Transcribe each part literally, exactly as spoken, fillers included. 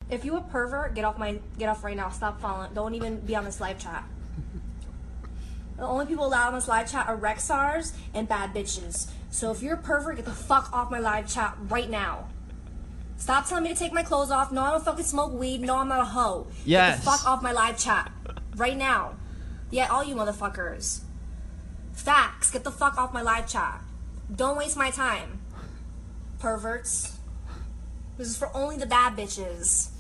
If you a pervert, get off my get off right now. Stop following. Don't even be on this live chat. The only people allowed on this live chat are Rexars and bad bitches. So if you're a pervert, get the fuck off my live chat right now. Stop telling me to take my clothes off. No, I don't fucking smoke weed. No, I'm not a hoe. Yes. Get the fuck off my live chat right now. Yeah, all you motherfuckers. Facts. Get the fuck off my live chat. Don't waste my time. Perverts. This is for only the bad bitches.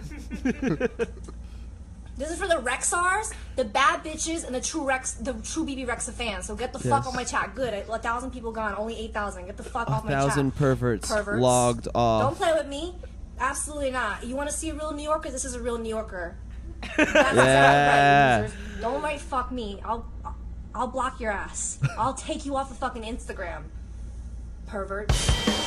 This is for the Rexars, the bad bitches, and the true Rex, the true B B Rexa fans. So get the fuck Yes. off my chat. Good. A thousand people gone. Only eight thousand. Get the fuck off my chat. A thousand perverts, Perverts. logged off. Don't play with me. Absolutely not. You want to see a real New Yorker? This is a real New Yorker. That's exactly Yeah. right, losers. Don't write fuck me. I'll, I'll block your ass. I'll take you off the fucking Instagram. Perverts.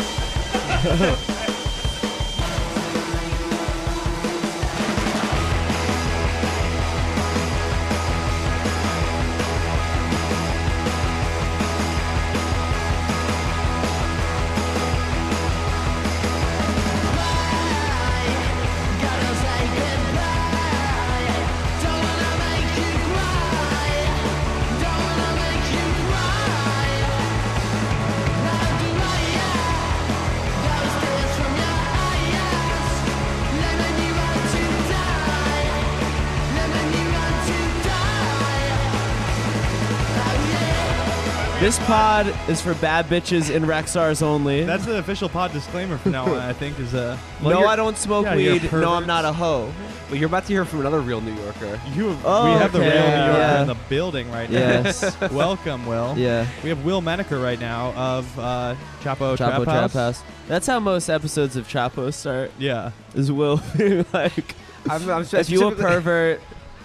This pod is for bad bitches and Rexars only. That's the official pod disclaimer from now on, I think, is uh, no, I don't smoke yeah, you're weed. No, I'm perverts. not a hoe. But you're about to hear from another real New Yorker. You have, Oh, we have the okay, real New Yorker yeah. in the building right now. Yes. Welcome, Will. Yeah. We have Will Menaker right now of uh, Chapo, Chapo Trap, Trap House. House. That's how most episodes of Chapo start. Yeah. Is Will being like, I'm, I'm if you a specifically- pervert,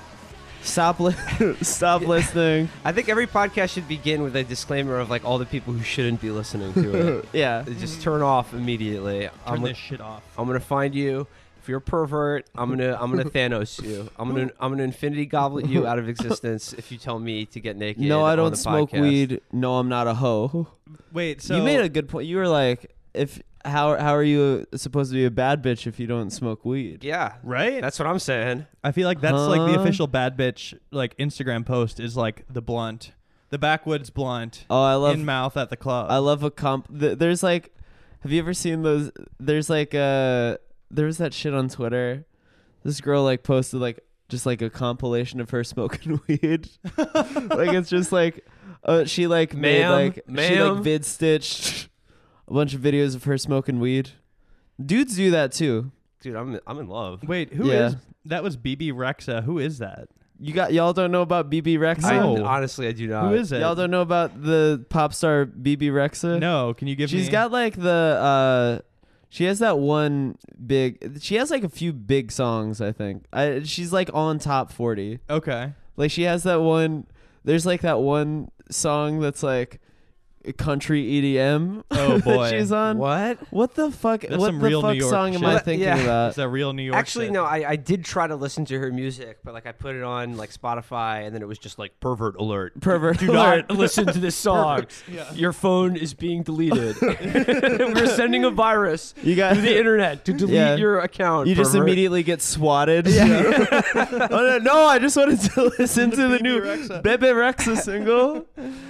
stop li- stop listening. I think every podcast should begin with a disclaimer of like all the people who shouldn't be listening to it. Yeah. Just turn off immediately. Turn I'm, this shit off. I'm gonna find you. If you're a pervert, I'm gonna I'm gonna Thanos you. I'm gonna I'm gonna Infinity Goblet you out of existence if you tell me to get naked. No, I on don't the smoke podcast. weed. No, I'm not a hoe. Wait, so you made a good point. You were like, if how how are you supposed to be a bad bitch if you don't smoke weed? Yeah, right? that's what I'm saying. I feel like that's like the Huh? official bad bitch like Instagram post is like the blunt, the backwoods blunt Oh, I love in mouth at the club. I love a comp. Th- there's like, have you ever seen those? There's like uh there's that shit on Twitter. This girl like posted like just like a compilation of her smoking weed. Like it's just like, uh, she like made Ma'am, like she ma'am. like vid stitched a bunch of videos of her smoking weed. Dudes do that too. Dude, I'm I'm in love. Wait, who is Yeah. that? Was B B Rexa? Who is that? You got y'all don't know about B B Rexa? I, No. honestly, I do not. Who is it? Y'all don't know about the pop star B B Rexa? No, can you give me? She's got like the uh she has that one big she has like a few big songs, I think. I she's like on top forty. Okay. Like she has that one there's like that one song that's like country E D M. Oh, that boy. she's on. What? What the fuck That's what some the real fuck New York song am shit. I Well, thinking yeah. about? It's a real New York. Actually, shit. no. I, I did try to listen to her music, but like I put it on like Spotify, and then it was just like pervert alert. Pervert Do alert. not listen to this song. Yeah. Your phone is being deleted. We're sending a virus You got to the internet to delete Yeah. your account. You just pervert. immediately get swatted. oh, no, no, I just wanted to listen to the new Rexa. Bebe Rexa single.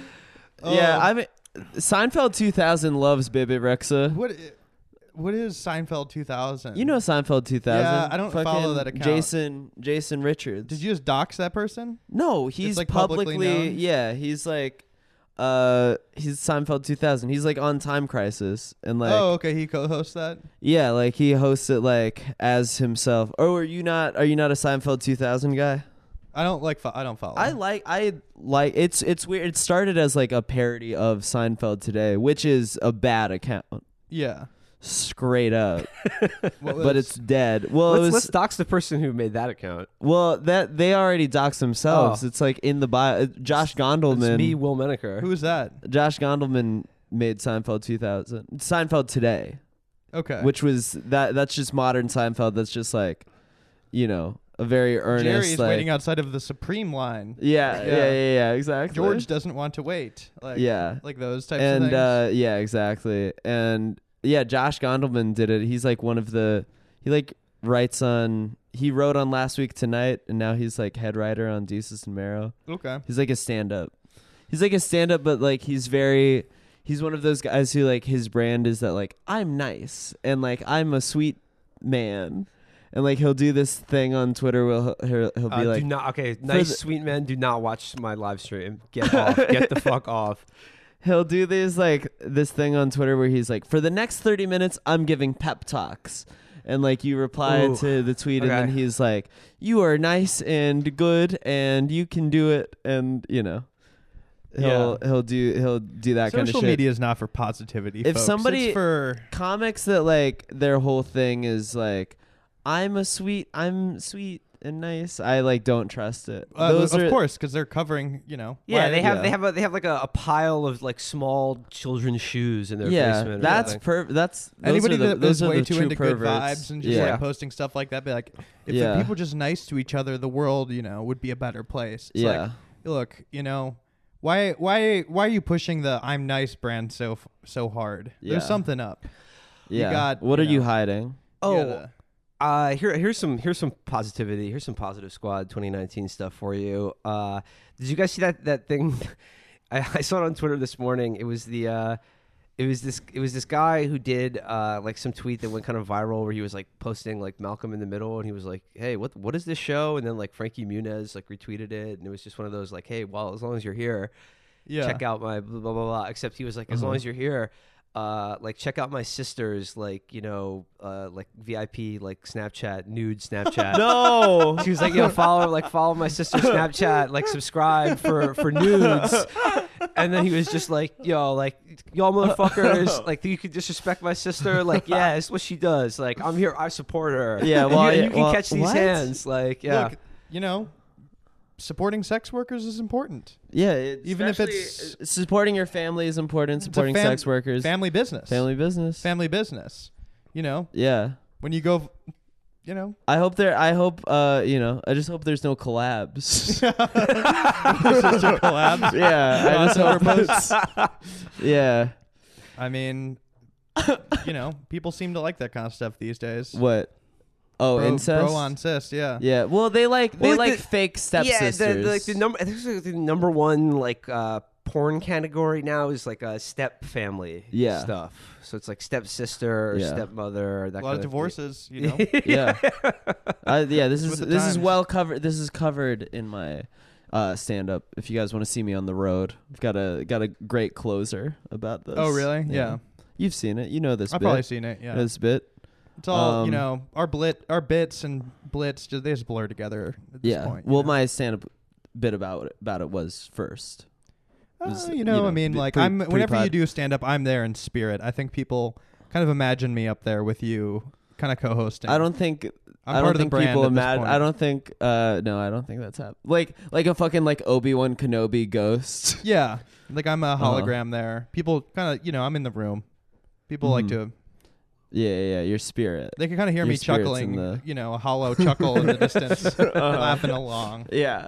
Yeah, Oh. I mean, Seinfeld two thousand loves Bebe Rexa. What? i- What is Seinfeld two thousand? You know Seinfeld two thousand. Yeah, I don't follow Fucking that account. Jason Jason Richards. Did you just dox that person? No, he's like, publicly publicly. known? Yeah, he's like, uh, he's Seinfeld two thousand. He's like on Time Crisis and like, oh, okay. He co-hosts that. yeah, like he hosts it like as himself. Or are you not? Are you not a Seinfeld two thousand guy? I don't like. Fo- I don't follow. I like I like it's it's weird. It started as like a parody of Seinfeld Today, which is a bad account, yeah. straight up. What But was- it's dead. Well, Let's, it was let's dox the person who made that account. well that they already doxed themselves. Oh. It's like in the bio. uh, Josh Gondelman. It's me, Will Menaker. who is that? Josh Gondelman made Seinfeld two thousand. Seinfeld Today, Okay. which was that. That's just modern Seinfeld. That's just like, you know, a very earnest. Jerry's like, waiting outside of the Supreme line. Yeah, yeah, Yeah. yeah, yeah, yeah, exactly. George doesn't want to wait. Like, Yeah. Like those types of and things. uh yeah, exactly. And yeah, Josh Gondelman did it. He's like one of the he like writes on. He wrote on Last Week Tonight, and now he's like head writer on Desus and Mero. Okay. He's like a stand-up. He's like a stand-up, but like he's very. He's one of those guys who like his brand is that like I'm nice and like I'm a sweet man, and like he'll do this thing on Twitter where he'll, he'll, he'll be Uh, like, do not okay. Nice the- sweet men. Do not watch my live stream. Get off. Get the fuck off. he'll do this like this thing on Twitter where he's like, for the next thirty minutes, I'm giving pep talks. And like you reply Ooh. to the tweet, and Okay. then he's like, "You are nice and good, and you can do it." And you know, he'll he'll do he'll do that kind of Social shit. media is not for positivity. If folks. somebody- it's for Comics that like their whole thing is like, "I'm a sweet, I'm sweet and nice." I like don't trust it. uh, Those of are course, because they're covering. You know. Yeah, Why- they have yeah. they have a, they have like a, a pile of like small children's shoes in their yeah. basement. or That's something. per. That's those Anybody are the, that those is are way the too true into perverts. good vibes and just yeah. like posting stuff like that, be like, if Yeah. the people just nice to each other, the world, you know, would be a better place. It's yeah. like, look, you know, why, why, why are you pushing the "I'm nice" brand so f- so hard? Yeah. There's something up. you yeah. got, what you are you know, hiding? You Oh, gotta- Uh, here, here's some, here's some positivity. Here's some Positive Squad twenty nineteen stuff for you. Uh, did you guys see that that thing? I, I saw it on Twitter this morning. It was the, uh, it was this, it was this guy who did uh, like some tweet that went kind of viral where he was like posting like Malcolm in the Middle, and he was like, "Hey, what, what is this show?" And then like Frankie Muniz like retweeted it, and it was just one of those like, "Hey, well, as long as you're here, yeah. check out my blah blah blah." blah. Except he was like, "As long Uh-huh. as you're here." Uh, like check out my sister's like you know uh like V I P like Snapchat nude Snapchat. No. She was like, you know, follow like follow my sister's Snapchat, like subscribe for for nudes. And then he was just like, yo, like y'all motherfuckers, like you could disrespect my sister. Like, yeah, it's what she does. Like, I'm here, I support her. Yeah, And well, you, yeah, you can well, catch these what? hands. Like, yeah. Look, you know, supporting sex workers is important. Yeah, it, Even if especially, it's- uh, supporting your family is important. It's a Supporting fam- sex workers, Family business. family business. Family business. You know, Yeah, when you go, you know, I hope there. I hope. Uh, you know, I just hope there's no collabs. sister collabs. yeah, I just hope Crossover it's- Yeah. I mean, you know, people seem to like that kind of stuff these days. What? Oh, bro, incest. Bro on cis, yeah. Yeah. Well, they like they Well, like the- fake stepsisters. Yeah, the, the, like the number, I think it's like the number one like uh, porn category now is like a step family Yeah. stuff. So it's like stepsister or Yeah. stepmother. Or that A lot kind of divorces, you know. yeah. Uh, yeah. This It's is with the this is times. well covered. This is covered in my uh, stand up. If you guys want to see me on the road, I've got a got a great closer about this. Oh, really? Yeah. You've seen it. You know this. I've bit. probably seen it, yeah. This bit. It's all, you um, know, our blit our bits and blitz just they just blur together at this Yeah. point. you Well, know? my stand up bit about it, about it was first. Uh, was, you, you know, know, I mean, pre- like pre- I'm whenever you pre-pod. do stand up, I'm there in spirit. I think people kind of imagine me up there with you, kind of co-hosting. I don't think I'm I part don't of the think brand people at this imagine. point. I don't think. Uh, no, I don't think that's happening. Like, like a fucking like Obi-Wan Kenobi ghost. Yeah, like I'm a Uh-huh. hologram there. People kind of, you know, I'm in the room. People like Mhm. to. yeah, yeah, yeah, your spirit. They can kind of hear Your me spirit's chuckling, in the- you know, a hollow chuckle in the distance, Uh-huh. laughing along. Yeah.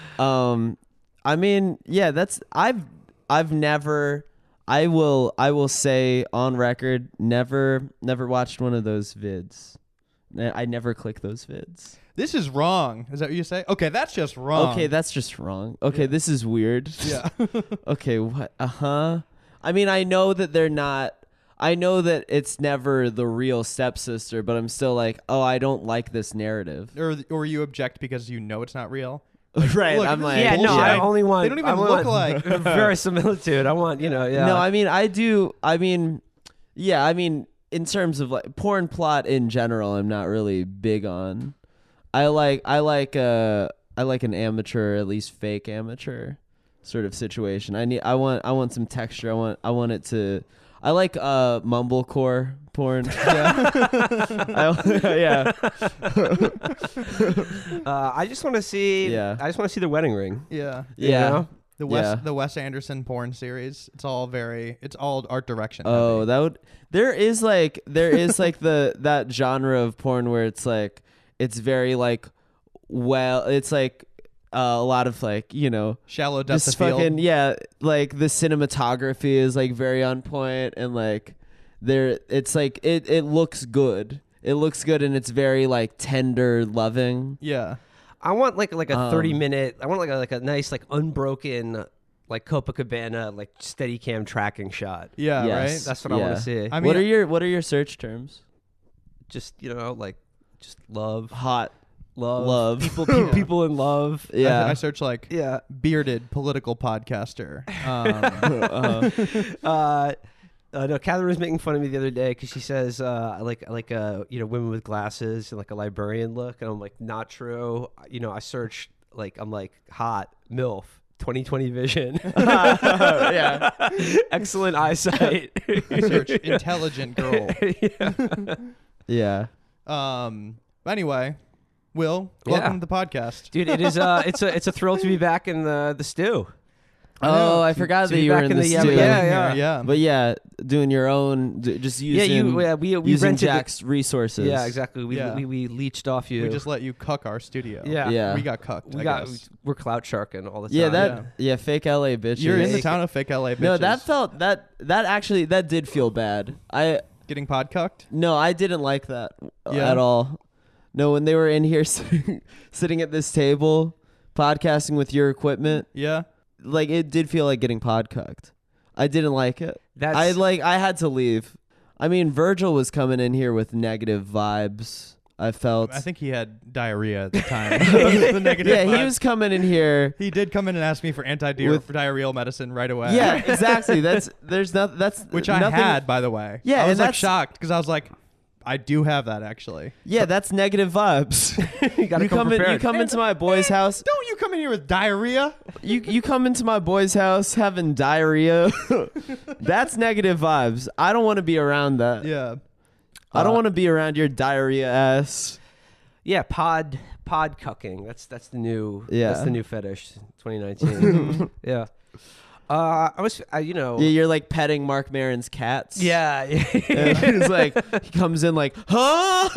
Um, I mean, yeah, that's I've I've never. I will I will say on record, never never watched one of those vids. Ne- I never click those vids. This is wrong. Is that what you say? Okay, that's just wrong. Okay, that's just wrong. Okay, Yeah. this is weird. yeah. Okay, what? Uh huh. I mean, I know that they're not. I know that it's never the real stepsister, but I'm still like, oh, I don't like this narrative. or or you object because you know it's not real. right? look, I'm this like, is Yeah, no, bullshit. I only want. They don't even I look want alike. verisimilitude. I want, you know, yeah. No, I mean, I do. I mean, yeah, I mean, in terms of like porn plot in general, I'm not really big on. I like, I like, uh, I like an amateur, at least fake amateur, sort of situation. I need, I want, I want some texture. I want, I want it to. I like uh mumblecore porn. Yeah, I, yeah, uh, I just want to see. Yeah. I just want to see the wedding ring. Yeah. you yeah. know? The Wes Yeah. the Wes Anderson porn series. It's all very. It's all art direction. Oh, heavy. that would. There is like there is like the that genre of porn where it's like it's very like well, it's like uh, a lot of like you know shallow depth just of field. fucking yeah, like the cinematography is like very on point and like there it's like it it looks good. it looks good and it's very like tender, loving. Yeah. I want like like a Um, thirty minute. I want like a, like a nice like unbroken like Copacabana like steady cam tracking shot. Yeah. Yes. Right. That's what I Yeah. want to see. I what mean- are your What are your search terms? Just you know like just love, Hot. love, Love. people, pe- people in love. Yeah. I, I search like Yeah. bearded political podcaster. Um, uh, Uh, uh, no, Catherine was making fun of me the other day because she says uh, I like I like uh, you know women with glasses and like a librarian look, and I'm like not true. You know, I search like I'm like hot MILF twenty twenty vision. yeah. Excellent eyesight. I search intelligent girl. Yeah. Yeah. Um. But anyway, Will, welcome Yeah. to the podcast. Dude, it is uh it's a it's a thrill to be back in the the stew. Oh, I To- forgot to that be you were back in in the the- yeah, stew. yeah, yeah, yeah. yeah. But yeah, doing your own, d- just using, yeah, you yeah, we we using rented the- Jack's resources. Yeah, exactly. We, Yeah. we we leached off you. We just let you cuck our studio. yeah. Yeah. We got cucked. We I got guess. we're clout sharking all the time. Yeah, that Yeah. yeah, fake L A bitches. You're in the Fake. town of fake L A bitches. No, that felt that that actually that did feel bad. I getting pod cucked. no, I didn't like that Yeah. at all. No, when they were in here sitting, sitting at this table, podcasting with your equipment, Yeah. like it did feel like getting podcucked. I didn't like it. That's I like I had to leave. I mean, Virgil was coming in here with negative vibes. I felt. I think he had diarrhea at the time. the negative yeah, he vibes. was coming in here. He did come in and ask me for With- anti-diarrheal medicine right away. Yeah, exactly. That's there's not that's Which I nothing, had, by the way. Yeah, I and was like that's- shocked because I was like, I do have that actually. Yeah, that's negative vibes. you gotta you come, come in, you prepared. come into my boy's house. Don't you come in here with diarrhea? You you come into my boy's house having diarrhea. That's negative vibes. I don't want to be around that. Yeah. I don't Uh, want to be around your diarrhea ass. Yeah, pod pod cucking. That's that's the new Yeah. that's the new fetish. twenty nineteen. yeah. Uh, I was uh, you know. Yeah, you're like petting Mark Maron's cats. Yeah. And he's like, he comes in like, huh?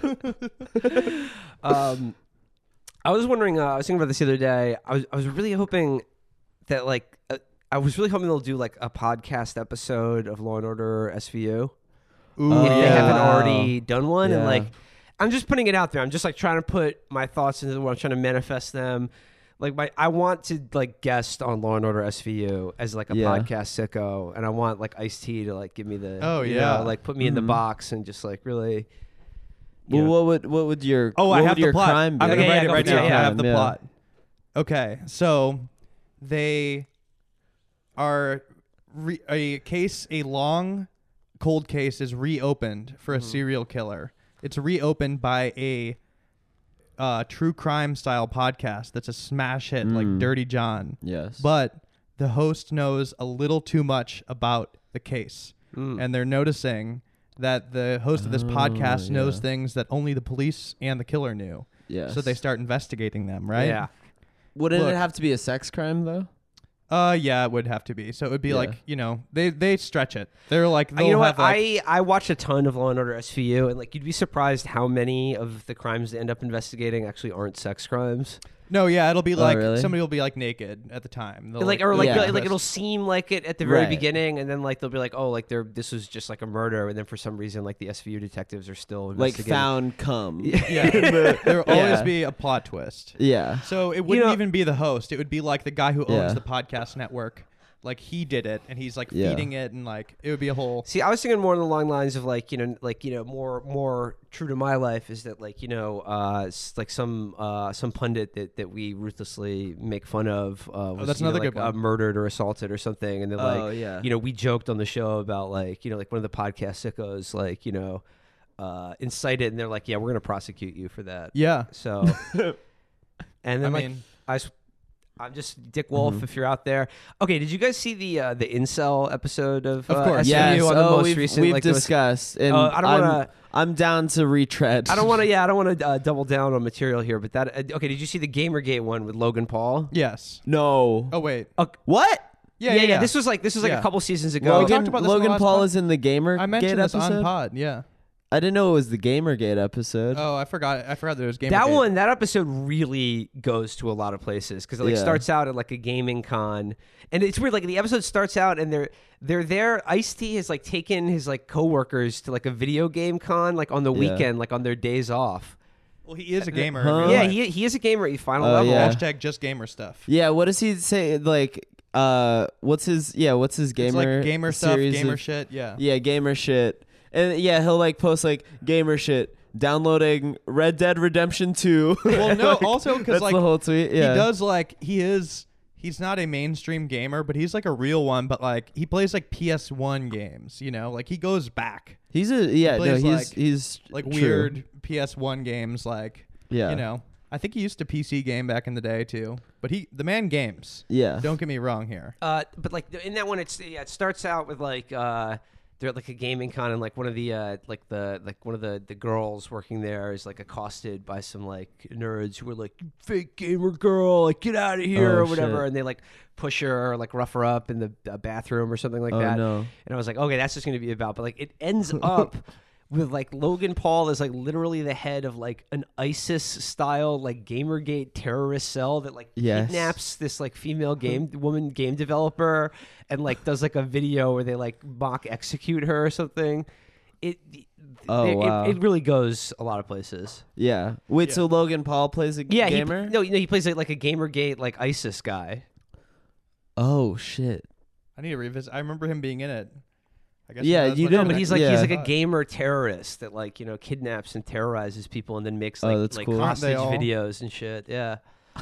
um, I was wondering. Uh, I was thinking about this the other day. I was I was really hoping that like uh, I was really hoping they'll do like a podcast episode of Law and Order S V U. Ooh, Oh, If they yeah. haven't already done one, and Yeah. like I'm just putting it out there. I'm just like trying to put my thoughts into what I'm trying to manifest them. Like my, I want to like guest on Law and Order S V U as like a Yeah. podcast sicko, and I want like Ice-T to like give me the Oh, you yeah. know, like put me in the Mhm. box and just like really. you Well, know. what would what would your Oh, what I would have the your plot. crime be? I'm gonna Okay, write yeah, it go right for it. now. Yeah, I have the yeah. plot. Okay, so they are re- a case, a long cold case is reopened for a Mhm. serial killer. It's reopened by a uh, true crime style podcast that's a smash hit like Mm. Dirty John. Yes. But the host knows a little too much about the case. Mm. And they're noticing that the host of this Oh, podcast knows yeah. things that only the police and the killer knew. yes. So they start investigating them, right? Yeah. Wouldn't Look. it have to be a sex crime though? Uh, yeah, it would have to be. So it would be Yeah. like, you know, they they stretch it. They're like, Uh, they'll you know have what? like, I I watched a ton of Law and Order S V U, and like you'd be surprised how many of the crimes they end up investigating actually aren't sex crimes. no, yeah, it'll be Oh, like really? somebody will be like naked at the time. They'll, like or like Yeah. like, like it'll seem like it at the very Right. beginning, and then like they'll be like, oh, like they're this was just like a murder, and then for some reason like the S V U detectives are still Like investigating. found cum. yeah, there will always Yeah. be a plot twist. Yeah. So it wouldn't know- even be the host. It would be like the guy who owns Yeah. the podcast network. Like he did it, and he's like Yeah. feeding it, and like it would be a whole. See, I was thinking more along the lines of like you know, like you know, more more true to my life is that like you know, uh, s- like some uh, some pundit that, that we ruthlessly make fun of. Uh, was, that's you know, another like, good uh, one. murdered or assaulted or something, and they're Oh like, yeah. you know, we joked on the show about like you know, like one of the podcast sickos, like you know, uh, incited, and they're like, yeah, we're gonna prosecute you for that. Yeah, So, and then I like mean, I. s- I'm just Dick Wolf. Mhm. If you're out there, okay. Did you guys see the uh, the incel episode of, Of uh, course. S V U Yes. on the Oh, most we've, recent? we've like, there was- discussed. And Uh, I don't I'm, want to. I'm down to retread. I don't want to. Yeah, I don't want to uh, double down on material here. But that. Uh, okay. Did you see the Gamergate one with Logan Paul? yes. No. Oh wait, What? yeah, yeah. yeah. This was like this was like Yeah. a couple seasons ago. we Logan, talked about this on the Logan last Paul pod. is in the gamer I mentioned Gate this episode. on pod. Yeah. I didn't know it was the Gamergate episode. Oh, I forgot. I forgot there was Gamergate. That one, that episode really goes to a lot of places because it like Yeah. starts out at like a gaming con, and it's weird. Like the episode starts out and they're they're there. Ice-T has like taken his like coworkers to like a video game con, like on the Yeah. weekend, like on their days off. Well, he is a gamer. Huh? in real Yeah, life. he he is a gamer at final Oh, level. yeah. Hashtag just gamer stuff. Yeah, what does he say? Like, uh, what's his? Yeah, what's his gamer? It's like gamer stuff, series gamer of- shit. Yeah. Yeah, gamer shit, and yeah, he'll like post like gamer shit. Downloading Red Dead Redemption two. Well, no, Like, also because that's like the whole tweet. Yeah, he does like he is. He's not a mainstream gamer, but he's like a real one. But like he plays like P S one games. You know, like he goes back He's a yeah. No, plays, he's like- he's like true. weird P S one games. Like Yeah, you know, I think he used to P C game back in the day too. But he, the man, games. Yeah, Don't get me wrong here. Uh, but like in that one, it's yeah, it starts out with like uh, they're at like a gaming con, and like one of the uh, like the like one of the the girls working there is like accosted by some like nerds who are like, "You fake gamer girl, like get out of here," Oh, or whatever, shit. and they like push her or like rough her up in the uh, bathroom or something like oh that. no. And I was like, okay, that's just going to be about. But like, it ends up with like Logan Paul is like literally the head of like an ISIS style like Gamergate terrorist cell that like Yes. kidnaps this like female game woman game developer and like does like a video where they like mock execute her or something. It. Oh, it, wow. it, it really goes a lot of places. Yeah. Wait, Yeah. so Logan Paul plays a Yeah, gamer? he no, no, he plays like, like a Gamergate like ISIS guy. Oh shit. I need to revisit. I remember him being in it. I guess Yeah, that's you what didn't- No, I'm but he's like yeah. he's like a gamer terrorist that like you know kidnaps and terrorizes people and then makes Oh, like that's like cool. Aren't they hostage all? videos and shit. Yeah.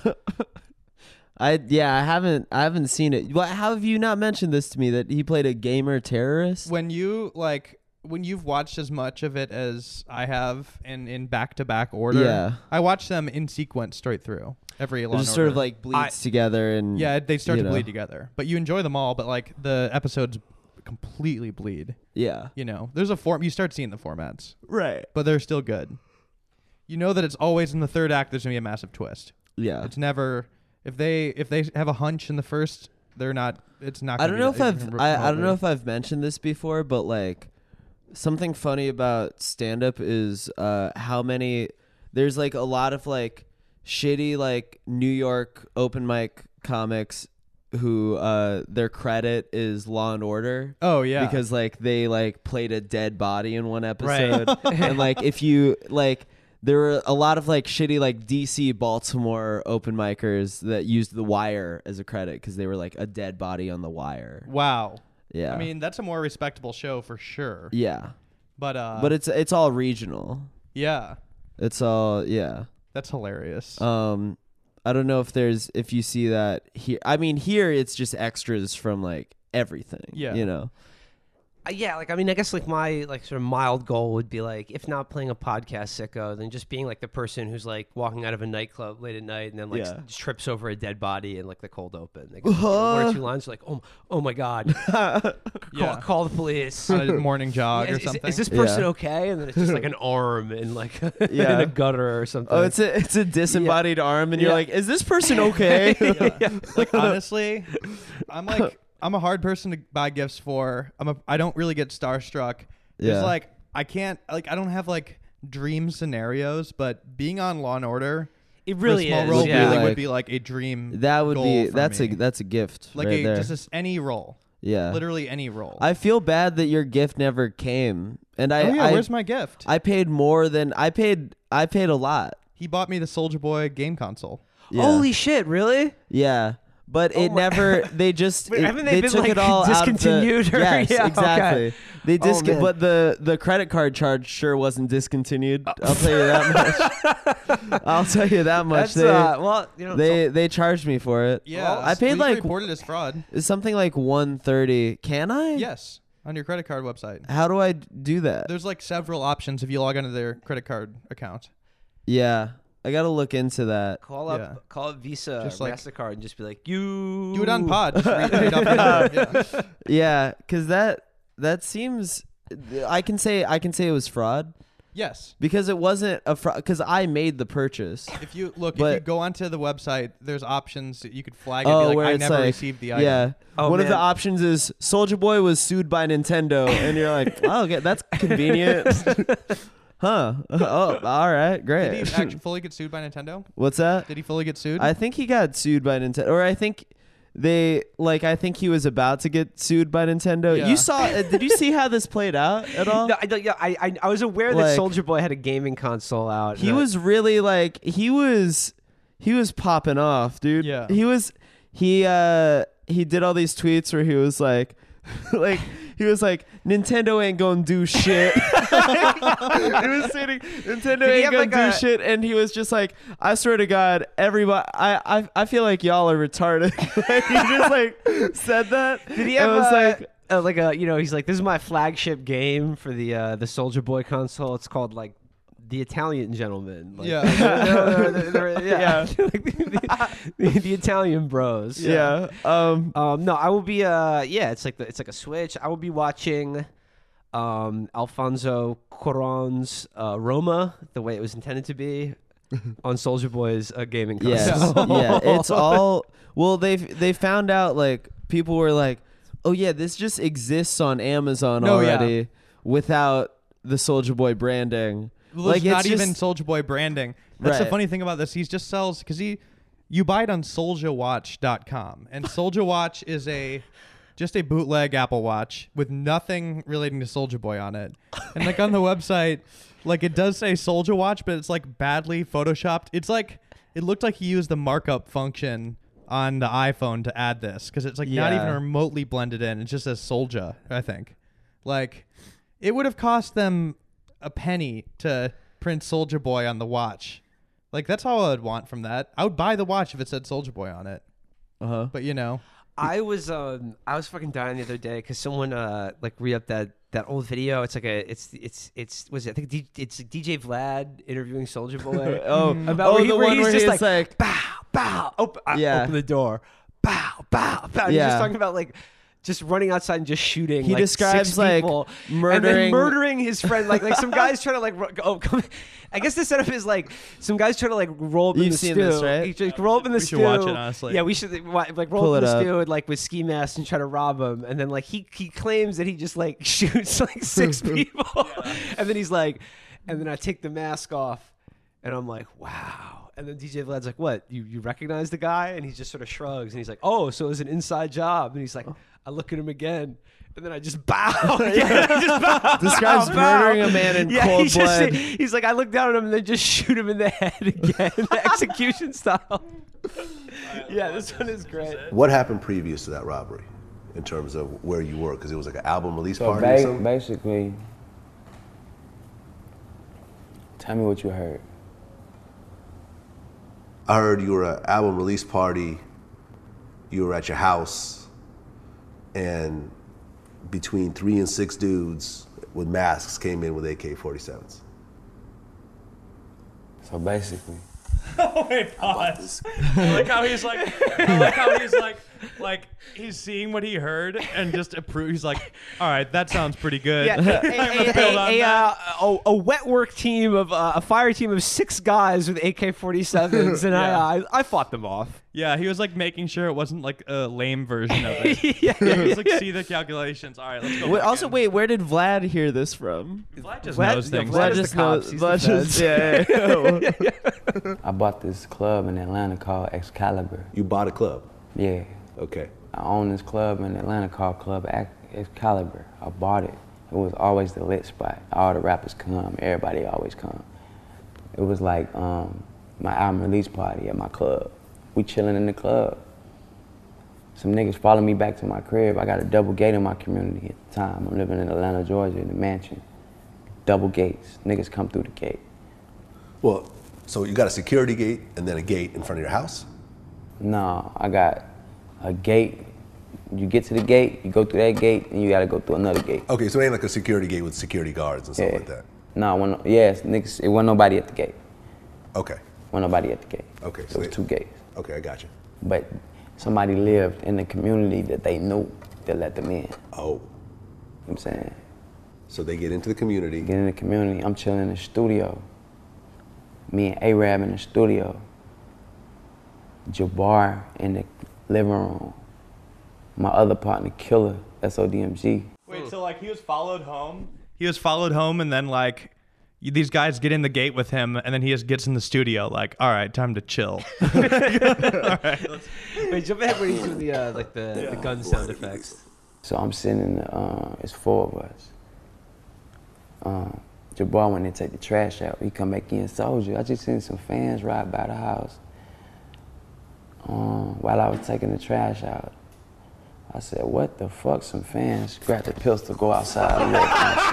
I yeah, I haven't I haven't seen it. Why, how have you not mentioned this to me that he played a gamer terrorist? when you like when you've watched as much of it as I have in in back to back order. Yeah. I watch them in sequence straight through every It Law and just sort of Order. like bleeds I- together and yeah, they start you to know. bleed together, but you enjoy them all. But like the episodes completely bleed. Yeah. You know, there's a form. You start seeing the formats, Right. but they're still good. You know that it's always in the third act. There's gonna be a massive twist. Yeah. It's never if they if they have a hunch in the first, they're not. It's not. I Gonna don't know be, if I've I, I don't know if I've mentioned this before, but like something funny about stand up is uh how many there's like a lot of like shitty like New York open mic comics who uh their credit is Law and Order. Oh yeah, Because like they like played a dead body in one episode. And like if you like there were a lot of like shitty like D C Baltimore open micers that used The Wire as a credit because they were like a dead body on The Wire. wow. Yeah. I mean, that's a more respectable show for sure. yeah. But uh, But it's it's all regional. yeah, It's all yeah. that's hilarious. Um I don't know if there's if you see that here. I mean here it's just extras from like everything. Yeah. You know. Uh, yeah, like I mean, I guess like my like sort of mild goal would be like, if not playing a podcast sicko, then just being like the person who's like walking out of a nightclub late at night and then like Yeah. s- trips over a dead body in like the cold open. Like, you know, one or two lines like, oh, oh my god, call, Yeah. call the police. On a morning jog Yeah, or is, something. is this person Yeah. okay? And then it's just like an arm in like Yeah. in a gutter or something. Oh, it's a it's a disembodied arm and you're Yeah. like, is this person okay? Yeah. Like honestly, I'm like I'm a hard person to buy gifts for. I'm a I don't really get starstruck. Yeah. It's like I can't like I don't have like dream scenarios, but being on Law and Order it for really a small is. role yeah. really Like- would be like a dream. That would goal be for that's me. a that's a gift like right a there. just a, any role, yeah. literally any role. I feel bad that your gift never came. And I oh yeah, I, where's my gift? I paid more than I paid I paid a lot. he bought me the Soldier Boy game console. Yeah. Holy shit! Really? Yeah. But Oh it my- never. They just. Wait, it- haven't they they been, took like, it all discontinued out or- of the, Yes, Yeah, okay. exactly. They Oh, dis- man. But the the credit card charge sure wasn't discontinued. I'll tell you that much. I'll tell you that much. That's They uh, well, you know, they they charged me for it. Yeah, Well, I paid we like reported as fraud. it's something like one thirty. Can I? Yes, on your credit card website. How do I d- do that? There's like several options if you log into their credit card account. Yeah, I gotta look into that. call up, Yeah. call up Visa, Just or like- Mastercard, and just be like, you Do it on pod. Just read, read off your number. Yeah. Yeah, because that that seems. I can say I can say it was fraud. Yes. because it wasn't a fraud. Because I made the purchase. If you look, if But- you go onto the website, there's options that you could flag it. Oh, be like, where I it's never like, received the item. yeah. Oh, One of the man. options is Soldier Boy was sued by Nintendo, and you're like, oh, okay, that's convenient. Huh? Oh, all right, Did great. he actually fully get sued by Nintendo? What's that? Did he fully get sued? I think he got sued by Nintendo, or I think they like. I think he was about to get sued by Nintendo. Yeah. You saw? Uh, did you see how this played out at all? No, I, don't- yeah, I, I I was aware Like- that Soldier Boy had a gaming console out. He and I- was really like he was he was popping off, dude. Yeah. He was he uh he did all these tweets where he was like like he was like Nintendo ain't gonna do shit. He was saying Nintendo Did he ain't have, gonna like, do a- shit, and he was just like, I swear to God, everybody, I I, I feel like y'all are retarded. Like, he just like said that. Did he It have was uh, like uh, like a you know he's like, this is my flagship game for the uh, the Soldier Boy console. It's called like the Italian Gentleman. Like, Yeah. they're- they're- they're- yeah, Yeah. Like the, the, the Italian Bros. yeah. Um. Um, no, I will be. Uh, yeah, it's like the, it's like a Switch. I will be watching, um, Alfonso Cuarón's uh, Roma, the way it was intended to be, on Soldier Boy's uh, gaming Yes. console. Yeah. It's all. Well, they they found out like people were like, oh yeah, this just exists on Amazon No, yeah. already without the Soldier Boy branding. Well, like there's not it's even just- Soldier Boy branding. That's the Right. funny thing about this. He just sells because he, you buy it on soldier watch dot com, and Soldier Watch is a, just a bootleg Apple Watch with nothing relating to Soldier Boy on it. And like on the website, like it does say Soldier Watch, but it's like badly photoshopped. It's like it looked like he used the markup function on the iPhone to add this because it's like not Yeah. even remotely blended in. It just says Soldier, I think. Like it would have cost them a penny to print Soldier Boy on the watch. Like that's all I would want from that. I would buy the watch if it said Soldier Boy on it. Uh huh. But you know, I was um I was fucking dying the other day because someone uh like re-upped that that old video. It's like a it's it's it's was it I think D, it's D J Vlad interviewing Soldier Boy. Oh, About oh, where he- the where one he's where just he's like, like, bow bow open uh, Yeah. open the door bow bow bow. He's Yeah. just talking about like just running outside and just shooting. He like, describes, six like, people, and then murdering- murdering his friend. Like like some guys trying to like ro- oh come. I guess the setup is like some guys trying to like roll up in You've the seen stew. this, right? He just roll up in the We should stew. watch it, honestly. Yeah, we should wa- like roll Pull up in it the up. stew and like with ski masks and try to rob him. And then like he he claims that he just like shoots like six people, and then he's like, and then I take the mask off, and I'm like, wow. And then D J Vlad's like, what? You you recognize the guy? And he just sort of shrugs, and he's like, oh, so it was an inside job. And he's like, I look at him again. And then I just bow. Yeah, I just bow. Describes bow, bow. murdering a man in yeah, cold he's just- blood. he's like, I look down at him and then just shoot him in the head again, execution style. Yeah, this one is great. What happened previous to that robbery in terms of where you were? Because it was like an album release So party or ba- something? basically, tell me what you heard. I heard you were at an album release party, you were at your house, and between three and six dudes with masks came in with A K forty-sevens. So basically, Oh, wait, pause. I like how he's like, I like how he's like, like he's seeing what he heard and just approve. He's like, all right, that sounds pretty good. Yeah, a, a, build a, on a, that. uh, a, a wet work team of uh, a fire team of six guys with A K forty-sevens, and Yeah. I, I I fought them off. Yeah, he was like making sure it wasn't like a lame version of it. yeah, He was like, see the calculations. All right, let's go. Wait, back also, in. wait, where did Vlad hear this from? Vlad just Vlad- knows yeah, things. Vlad Vlad is just the cops. knows. He's the Vlad just, yeah, yeah. I bought this club in Atlanta called Excalibur. You bought a club. Yeah, Okay. I own this club in Atlanta called Club Ex- Excalibur. I bought it. It was always the lit spot. All the rappers come. Everybody always come. It was like um, my album release party at my club. We chilling in the club. Some niggas follow me back to my crib. I got a double gate in my community at the time. I'm living in Atlanta, Georgia, in a mansion. Double gates. Niggas come through the gate. Well, so you got a security gate and then a gate in front of your house? No, I got a gate. You get to the gate, you go through that gate, and you gotta go through another gate. Okay, so it ain't like a security gate with security guards and stuff Yeah. like that. No, when, yes, niggas, it wasn't nobody at the gate. Okay. Wasn't nobody at the gate. Okay, It so was they- two gates. Okay, I got you. But somebody lived in the community that they knew that let them in. You know Oh. what I'm saying? So they get into the community. Get in the community. I'm chilling in the studio. Me and A-Rab in the studio. Jabbar in the living room. My other partner, Killer, S O D M G. Wait, so like he was followed home? He was followed home, and then like y- these guys get in the gate with him, and then he just gets in the studio like, all right, time to chill. All right, let's- Wait, jump ahead when you do the uh, like the, the gun sound effects. So I'm sitting in the, uh, it's four of us. Um, Jabbar went and take the trash out. He come back in, Soldier. I just seen some fans ride by the house. Um, while I was taking the trash out, I said, what the fuck, some fans? Grab the pistol, go outside. And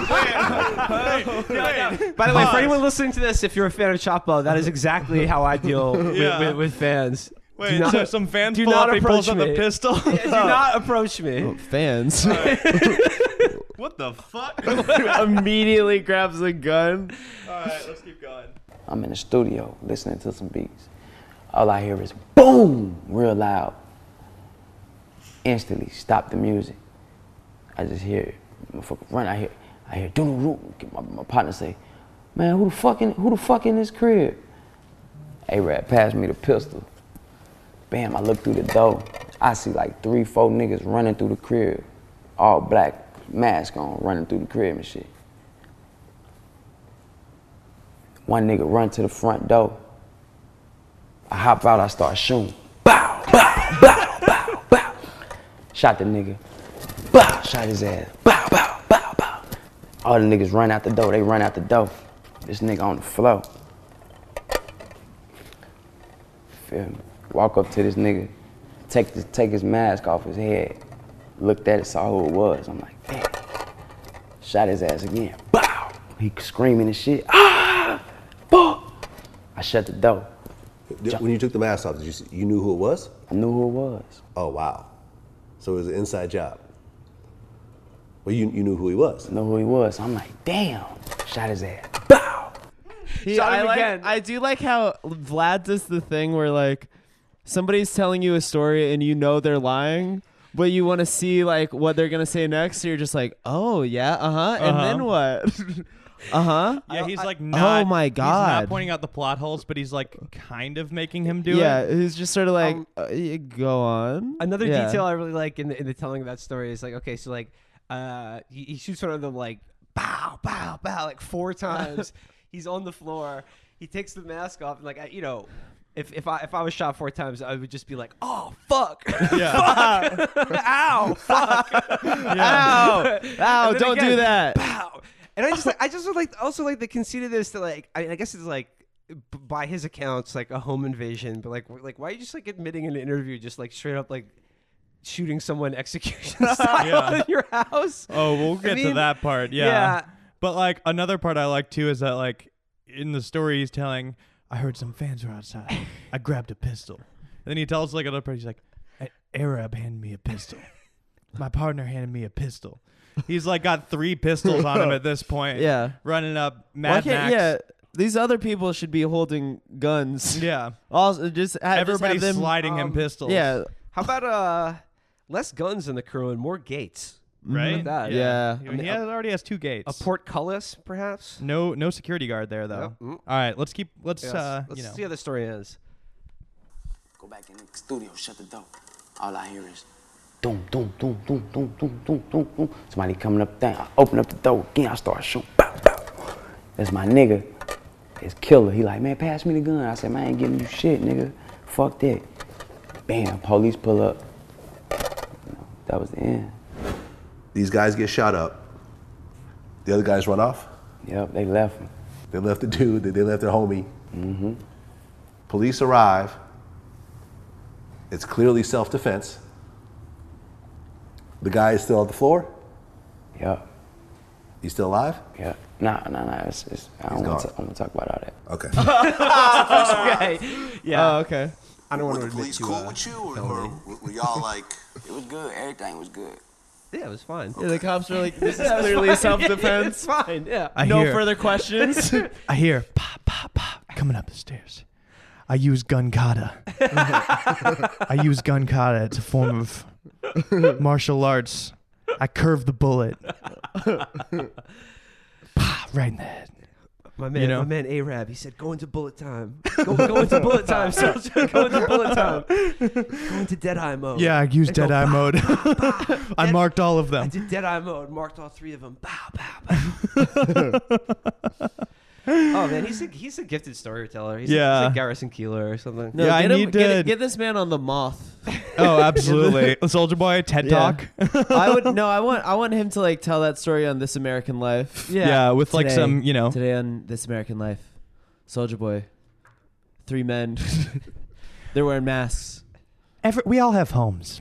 look. By the way, for anyone listening to this, if you're a fan of Chapo, that is exactly how I deal with, Yeah. with, with fans. Wait, Do not- so some fans do pull not up, he pulls approach out the me. pistol. Yeah, do not approach me. Oh, fans. What the fuck? Immediately grabs a gun. All right, let's keep going. I'm in the studio listening to some beats. All I hear is boom, real loud. Instantly stop the music. I just hear it. Motherfucker run. I hear, I hear do room. My, my partner say, man, who the fuck in, who the fuck in this crib? A-Rab passed me the pistol. Bam, I look through the door. I see like three, four niggas running through the crib. All black, mask on, running through the crib and shit. One nigga run to the front door. I hop out, I start shooting. Bow, bow, bow, bow, bow. Shot the nigga. Bow, shot his ass. Bow, bow, bow, bow. All the niggas run out the door, they run out the door. This nigga on the floor. Feel me? Walk up to this nigga, take, the, take his mask off his head. Looked at it, saw who it was. I'm like, damn. Shot his ass again. Bow! He screaming and shit. Ah! Fuck! I shut the door. Did- When you took the mask off, did you see, you knew who it was? I knew who it was. Oh wow. So it was an inside job. Well, you you knew who he was. I knew who he was. I'm like, damn. Shot his ass. Bow! He, Shot I him like, again. I do like how Vlad does the thing where like somebody's telling you a story and you know they're lying, but you want to see like what they're gonna say next. So you're just like, oh yeah, uh huh, and Uh-huh. then what? uh huh. Yeah, he's like not. oh my He's God. not pointing out the plot holes, but he's like kind of making him do Yeah, it. he's just sort of like, Um, uh, y- go on. Another Yeah. detail I really like in the, in the telling of that story is like, okay, so like, uh, he, he shoots one of them like, bow, bow, bow, like four times. He's on the floor. He takes the mask off, and like, I, you know, if if I if I was shot four times, I would just be like, oh fuck, Yeah. fuck, ow, fuck, Ow! Ow! And then Don't do again, that. Pow. And I just like, I just would like also like the conceit of this to like, I, mean, I guess it's like, b- by his accounts, like a home invasion, but like, like why are you just like admitting in an interview, just like straight up like shooting someone execution style Yeah. in your house? Oh, we'll get to mean, that part. Yeah. yeah. But like another part I like too is that like in the story he's telling, I heard some fans were outside. I grabbed a pistol. And then he tells like another part, he's like, "A- Arab handed me a pistol. My partner handed me a pistol. He's like got three pistols on him at this point. Yeah. Running up Why Mad can't? Max. Yeah. These other people should be holding guns. Yeah. Also, just ha- just Everybody's have them, sliding him um, pistols. Yeah. How about uh, less guns in the crew and more gates? Right? that. Yeah. I mean, he has, already has two gates. A portcullis, perhaps. No no security guard there though. Yep. Mm. All right, let's keep let's Yes. uh Let's you know. see how the story ends. Go back in the studio, shut the door. All I hear is doom, doom, doom, doom, doom, doom, doom, doom, doom. Somebody coming up there. I open up the door again. I start shooting. Bow, bow. That's my nigga. It's Killer. He like, man, pass me the gun. I said, man, I ain't giving you shit, nigga. Fuck that. Bam, police pull up. You know, that was the end. These guys get shot up. The other guys run off. Yep, they left him. They left the dude. They left their homie. Mm-hmm. Police arrive. It's clearly self-defense. The guy is still on the floor. Yep, He's still alive. yep. Nah, nah, nah. It's, it's, I don't He's want gone. to talk about all that. Okay. Okay. Yeah. Oh, okay. I don't want Were to the admit police to. cool Uh, with you, or, or were- were y'all like? It was good. Everything was good. yeah, it was fine. Yeah, the cops are like, this is clearly self-defense. It's fine. Yeah. I No hear, further questions. I hear pop pop pop coming up the stairs. I use gun kata. I use gun kata. It's a form of martial arts. I curved the bullet. Pah, right in the head. My man, You know? my man Arab, he said, "Go into bullet time. Go, go into bullet time, soldier. Go into bullet time. Go into Deadeye mode." Yeah, I used And go, Deadeye "Bah, mode. bah, bah." I Dead- marked all of I them. did Deadeye mode, marked all three of them. Bow, bow, bow. Oh man, he's a he's a gifted storyteller. He's, Yeah. a, he's like Garrison Keeler or something. No, Yeah, I get him- need get, to- get this man on the Moth. Oh, absolutely. Soldier Boy, TED Yeah. Talk. I would no. I want I want him to like tell that story on This American Life. Yeah, with like Today- some, you know. Today on This American Life, Soldier Boy, three men, they're wearing masks. Every, we all have homes.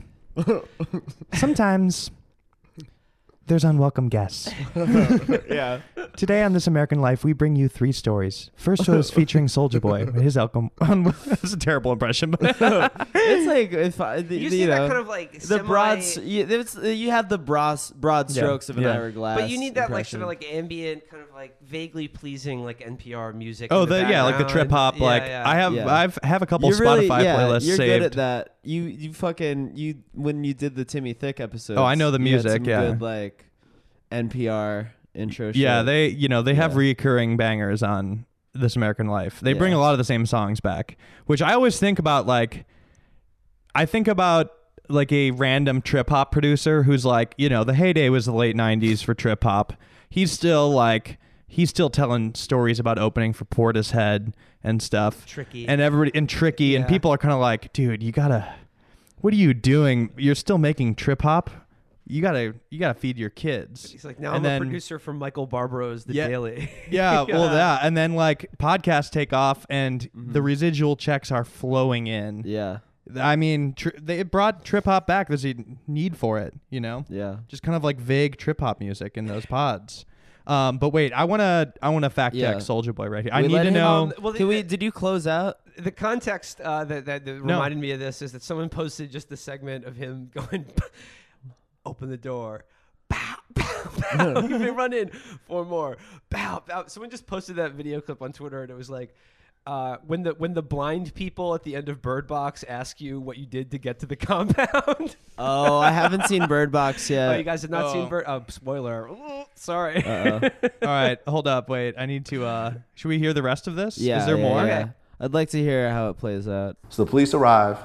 Sometimes there's unwelcome guests. Yeah. Today on This American Life, we bring you three stories. First was featuring Soldier Boy. His alcohol. That's a terrible impression. But It's like if I, the, You you, see that know kind of like the semi- broad. s- You, it's, you have the broad broad Yeah. strokes of an Yeah. Ira Glass. But you need that like impression. sort of like ambient, kind of like vaguely pleasing like N P R music. oh, in the, yeah, like the trip background. hop. Yeah, like yeah. I have, Yeah. I've have a couple You're Spotify really, yeah, playlists You're saved. good at that. You you fucking you when you did the Timmy Thick episode. Oh, I know the you had music, some yeah. Good, like N P R intro. Yeah, shit. they, you know, they have Yeah. reoccurring bangers on This American Life. They bring Yeah. a lot of the same songs back, which I always think about. Like, I think about like a random trip hop producer who's like, you know, the heyday was the late nineties for trip hop. He's still like, he's still telling stories about opening for Portishead and stuff. Tricky. And everybody, and Tricky, and Yeah. people are kind of like, dude, you gotta, what are you doing? You're still making trip hop? You gotta, you gotta feed your kids. He's like, now And I'm then- a producer from Michael Barbro's The Yeah. Daily. Yeah, well, that, and then like podcasts take off, and Mm-hmm. the residual checks are flowing in. Yeah. I mean, tr- they brought trip hop back. There's a need for it, you know. Yeah. Just kind of like vague trip hop music in those pods. Um, but wait, I wanna, I wanna fact check Yeah. Soldier Boy right here. I We need let to him- know. Um, well, the, Can we? the, Did you close out? the context uh, that, that, that No. reminded me of this is that someone posted just the segment of him going, open the door. Bow, bow, bow. You may run in for more. Bow, bow. Someone just posted that video clip on Twitter, and it was like, uh, when the when the blind people at the end of Bird Box ask you what you did to get to the compound. Oh, I haven't seen Bird Box yet. Oh, you guys have not Oh. seen Bird. Oh, spoiler. Sorry. Uh-oh. All right, hold up, wait. I need to. uh Should we hear the rest of this? Yeah. Is there yeah, more? Yeah. I'd like to hear how it plays out. So the police arrive.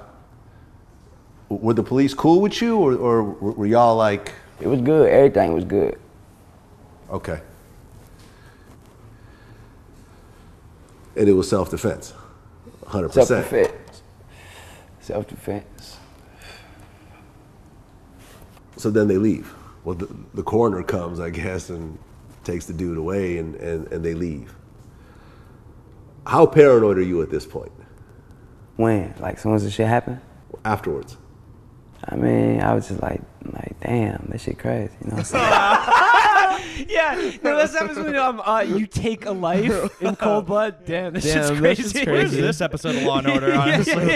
W- Were the police cool with you, or, or were were y'all like, It was good. Everything was good. okay? And it was self-defense, one hundred percent. Self-defense. Self-defense. So then they leave. Well, the, the coroner comes, I guess, and takes the dude away, and, and, and they leave. How paranoid are you at this point? When? Like, as soon as the shit happened? Afterwards? I mean, I was just like, like, damn, that shit crazy. You know what I'm saying? Yeah, no, that's happens when um, uh, you take a life in cold blood. Damn, this Damn, shit's this crazy. shit's Where's crazy. this episode of Law and Order? Honestly,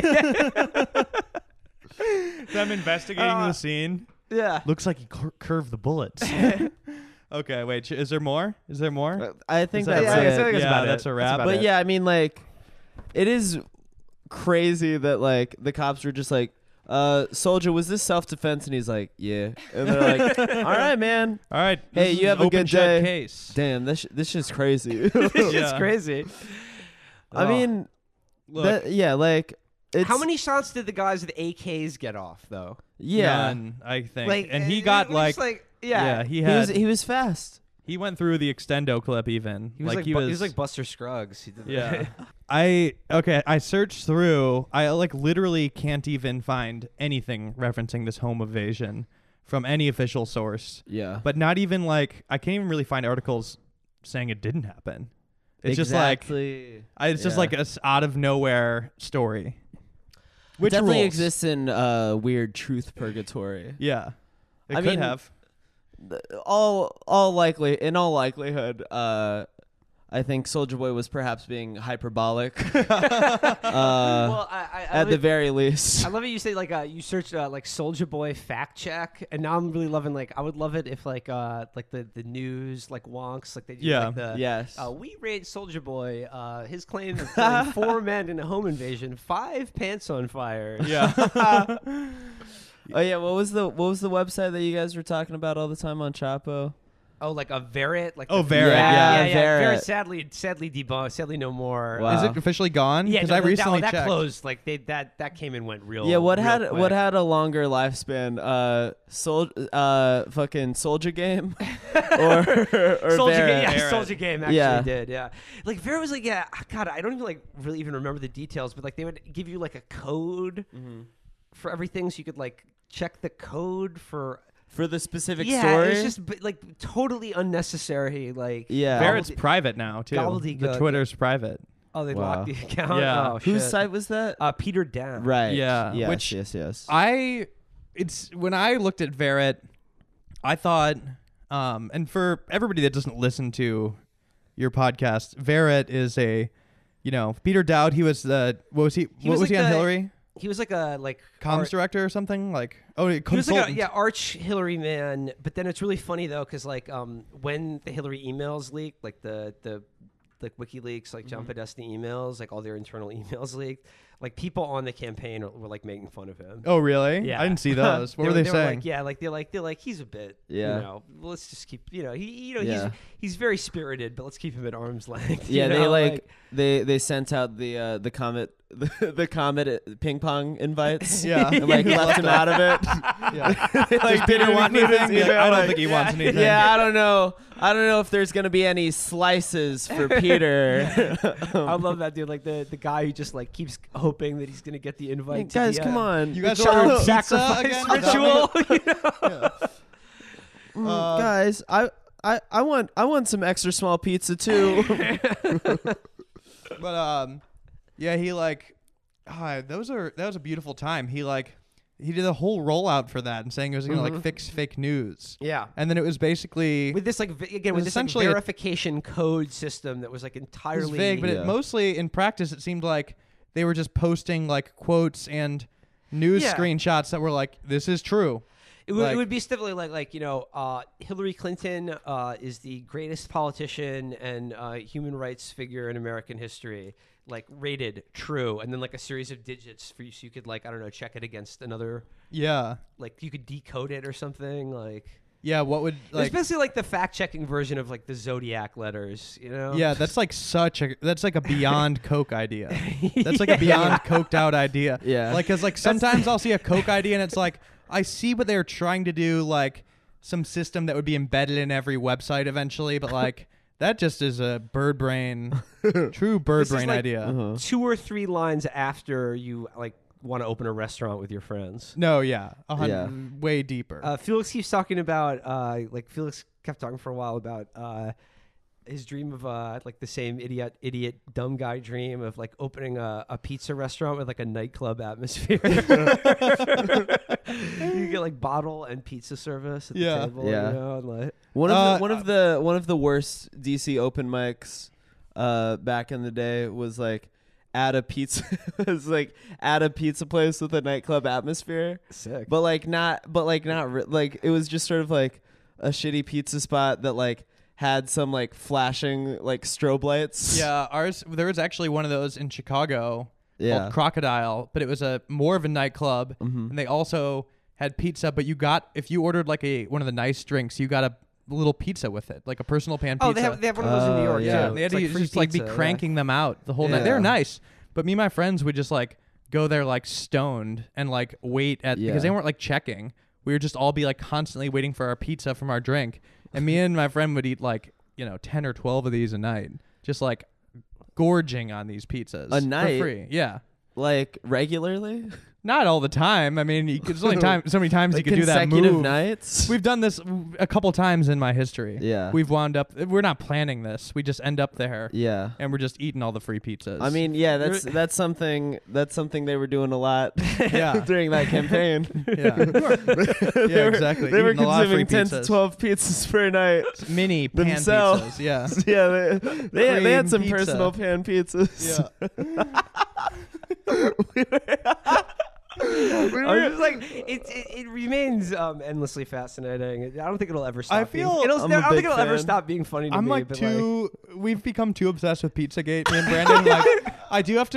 them investigating Uh, the scene. Yeah. Looks like he cur- curved the bullets. Okay, wait. sh- Is there more? Is there more? I think Is that that's right? I think it. that's yeah, about that's it. a That's wrap. about But it. yeah, I mean, like, it is crazy that like the cops were just like, uh, "Soldier, was this self-defense?" And he's like, "Yeah." And they're like, "All right, man. All right. Hey, this you is have an a good open shut day." Case. Damn, this sh- this shit's crazy." This shit's Yeah. crazy. I Oh. mean, Look, that, yeah, like, it's, How many shots did the guys with A Ks get off, though? Yeah, none, I think. Like, and he uh, got it was like, like, yeah, yeah, he he had was he was fast. he went through the extendo clip even. he was like, he Bu- was, he was like Buster Scruggs. He did yeah. I okay. I searched through. I like literally can't even find anything referencing this home invasion from any official source. Yeah, But not even like I can't even really find articles saying it didn't happen. It's just like exactly. I, it's just Yeah. like a s- out of nowhere story. Which it definitely rules. exists in uh, weird truth purgatory. Yeah, it I could mean, have. all all likely in all likelihood, uh, I think Soldier Boy was perhaps being hyperbolic. uh, well, I, I, I at the love- very least. I love it. You say like uh, you searched uh, like Soldier Boy fact check, and now I'm really loving like I would love it if like uh like the, the news like wonks like they do Yeah. like the Yes. uh, we rate Soldier Boy. Uh, his claim of killing four men in a home invasion, five pants on fire. Yeah. Oh yeah, what was the what was the website that you guys were talking about all the time on Chapo? Oh, like a Verret, like Oh, the- Verret, yeah. yeah, yeah. Verret. Verret sadly, sadly debunked, sadly no more. Wow. Is it officially gone? Yeah, Because no, I that- recently that, that checked. closed. Like they that that came and went real. Yeah, what real had quick. what had a longer lifespan? Uh, Sol, uh, fucking Soldier Game, or or Soldier Vera? Game, yeah, Verret. Soldier Game actually Yeah. did, yeah. Like Vera was like, yeah, God, I don't even like really even remember the details, but like they would give you like a code Mm-hmm. for everything, so you could like check the code for. For the specific Yeah, story. it's just but, like totally unnecessary. Like Yeah. Verret's gobbledygook- private now too. gobbledygook. The Twitter's private. Oh, they Wow. locked the account. Yeah. Oh, Whose shit. site was that? Uh, Peter Down. right. Yeah, Yes. which- yes. Yes. I it's when I looked at Verret, I thought, um, and for everybody that doesn't listen to your podcast, Verret is a, you know, Peter Dowd. He was the what was he? He what was was, like he on the- Hillary? He was like a like Comms art- director or something like oh He was consultant. like a, yeah, arch Hillary man. But then it's really funny though, because like um when the Hillary emails leaked, like the the like WikiLeaks, like John Podesta emails, like all their internal emails leaked, like people on the campaign were, were like making fun of him. Oh really? Yeah. I didn't see those. What were they, they saying? like, yeah, like they're like they're like he's a bit, Yeah. you know. Let's just keep, you know, he, you know, Yeah. he's he's very spirited, but let's keep him at arm's length. Yeah, you they know, like, they they sent out the uh, the comet the, the comet ping pong invites. Yeah. and like left him out of it. Yeah. They, like, Does Peter didn't want include his anything? email, I don't like- think he wants anything. Yeah, I don't know. I don't know if there's gonna be any slices for Peter. I love that dude, like the the guy who just like keeps hoping that he's gonna get the invite. Hey, to guys, the, come uh, on. You guys Child ordered pizza sacrifice again? ritual. you know? Mm, Uh, guys, I, I I want I want some extra small pizza too. But um, yeah, he like, ah, those are that was a beautiful time. He like, he did a whole rollout for that and saying it was gonna like fix fake news. Yeah. And then it was basically With this like vi- again was with this like, essentially a- verification code system that was like it was entirely vague, but Yeah. it mostly in practice it seemed like they were just posting like quotes and news Yeah. screenshots that were like, this is true. It would, Like- it would be stuff like, like you know, uh, Hillary Clinton uh, is the greatest politician and uh, human rights figure in American history. Like rated true, and then like a series of digits for you, so you could like I don't know, check it against another. Yeah. Like you could decode it or something. Like Yeah. What would it's like? basically like the fact checking version of like the Zodiac letters. You know? Yeah, that's like such a that's like a beyond Coke idea. That's like a beyond coked out idea. Yeah. Like, cause like sometimes I'll see a Coke idea and it's like I see what they're trying to do, like some system that would be embedded in every website eventually, but like that just is a bird brain, true bird This is brain like- idea. Uh-huh. two or three lines after you like want to open a restaurant with your friends. No, yeah, a hun- Yeah. way deeper. Uh, Felix keeps talking about, uh, like Felix kept talking for a while about uh, his dream of uh, like the same idiot, idiot, dumb guy dream of like opening a, a pizza restaurant with like a nightclub atmosphere. You get like bottle and pizza service at Yeah. the table. Yeah. You know, and, like, One of Uh, the one of the one of the worst D C open mics uh, back in the day was like at a pizza was like at a pizza place with a nightclub atmosphere, sick. but like not but like not re- like it was just sort of like a shitty pizza spot that like had some like flashing like strobe lights. yeah, ours there was actually one of those in Chicago Yeah. called Crocodile, but it was a more of a nightclub, Mhm. and they also had pizza. But you got if you ordered like a one of the nice drinks, you got a little pizza with it, like a personal pan pizza. oh, they have they have one of those in New Oh, York yeah. too. They had It's to like free just like be pizza, yeah. cranking them out the whole night. They're Yeah. nice, but me and my friends would just like go there like stoned and like wait at Yeah. because they weren't like checking. We would just all be like constantly waiting for our pizza from our drink, and me and my friend would eat like you know ten or twelve of these a night, just like gorging on these pizzas A night? for free. Yeah. Like regularly, Not all the time. I mean, you, there's only time so many times like you could do that consecutive move. nights. We've done this a couple times in my history. Yeah. We've wound up. We're not planning this. We just end up there, yeah. and we're just eating all the free pizzas. I mean, yeah, that's that's something that's something they were doing a lot Yeah. during that campaign. yeah, They yeah, were- exactly. They were Eating a lot of free consuming ten to pizzas. twelve pizzas per night. mini pan themselves. pizzas. Yeah. Yeah, they they had, they had Cream some pizza. personal pan pizzas. Yeah. I was just like it, it, it remains um, endlessly fascinating. I don't think it'll ever stop. I being, feel- it'll, I'm I a don't think big it'll ever fan. stop being funny to I'm me. like but too. We've become too obsessed with Pizzagate, me and Brandon. Like, I do have to.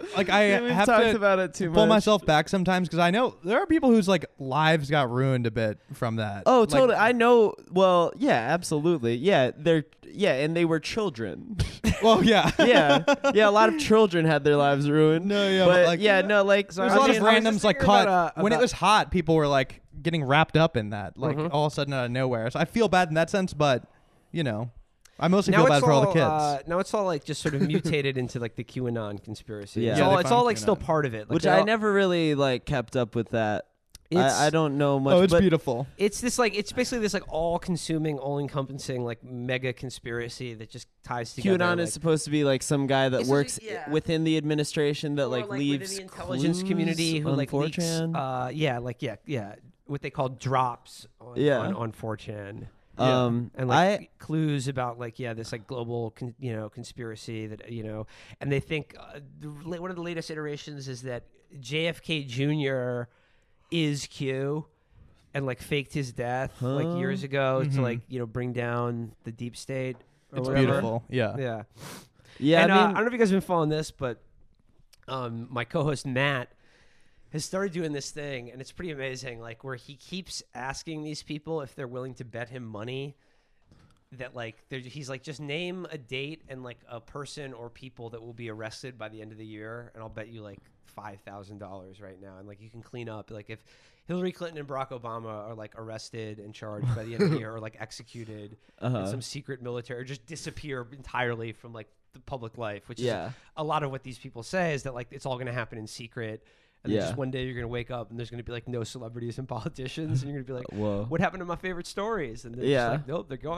like I Yeah, we've have talked to about it too pull much. myself back sometimes because I know there are people whose like lives got ruined a bit from that. Oh, Like, totally. I know. Well, yeah, absolutely. Yeah, they're yeah, and they were children. Well, yeah. yeah, yeah. A lot of children had their lives ruined. No, yeah, but, but, like, yeah, no, like So There's I a lot mean, of I was just randoms like thinking caught about, uh, when it about- was hot. People were like getting wrapped up in that, like Mhm. all of a sudden out of nowhere. So I feel bad in that sense, but you know, I mostly now feel bad it's for all all, the kids. Uh, now it's all like just sort of mutated into like the QAnon conspiracy. Yeah. It's Yeah, all, they it's found all like still QAnon. part of it. Like which they I all- never really like kept up with that. It's- I, I don't know much. Oh, it's but beautiful. It's this like it's basically this like all-consuming, all-encompassing like mega conspiracy that just ties together. QAnon like, is supposed to be like some guy that It's works such a- yeah. within the administration that or, like, like leaves within the intelligence clues community who on like four leaks, chan. uh, yeah, like yeah, yeah, what they call drops on, Yeah. on, on four chan. um, And like I clues about like yeah this like global con- you know conspiracy that you know and they think uh, the, la- one of the latest iterations is that J F K Junior is Q and like faked his death like Huh? years ago to Mhm. like you know bring down the deep state or It's whatever. beautiful. Yeah. Yeah. yeah, and I uh, mean, I don't know if you guys have been following this, but um, my co-host Matt has started doing this thing, and it's pretty amazing. Like where he keeps asking these people if they're willing to bet him money. That like they're, he's like just name a date and like a person or people that will be arrested by the end of the year, and I'll bet you like five thousand dollars right now, and like you can clean up like if Hillary Clinton and Barack Obama are like arrested and charged by the end of the year, or like executed uh-huh. in some secret military, or just disappear entirely from like the public life, which yeah, is a lot of what these people say is that like it's all going to happen in secret. And then Yeah. just one day you're going to wake up and there's going to be like no celebrities and politicians, and you're going to be like, whoa, what happened to my favorite stories? And they're Yeah. just like, nope, they're gone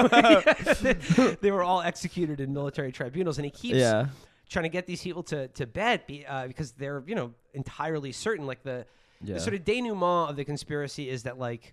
now. they were all executed in military tribunals, and he keeps yeah, trying to get these people to to bet be, uh, because they're you know entirely certain. Like the, yeah, the sort of denouement of the conspiracy is that like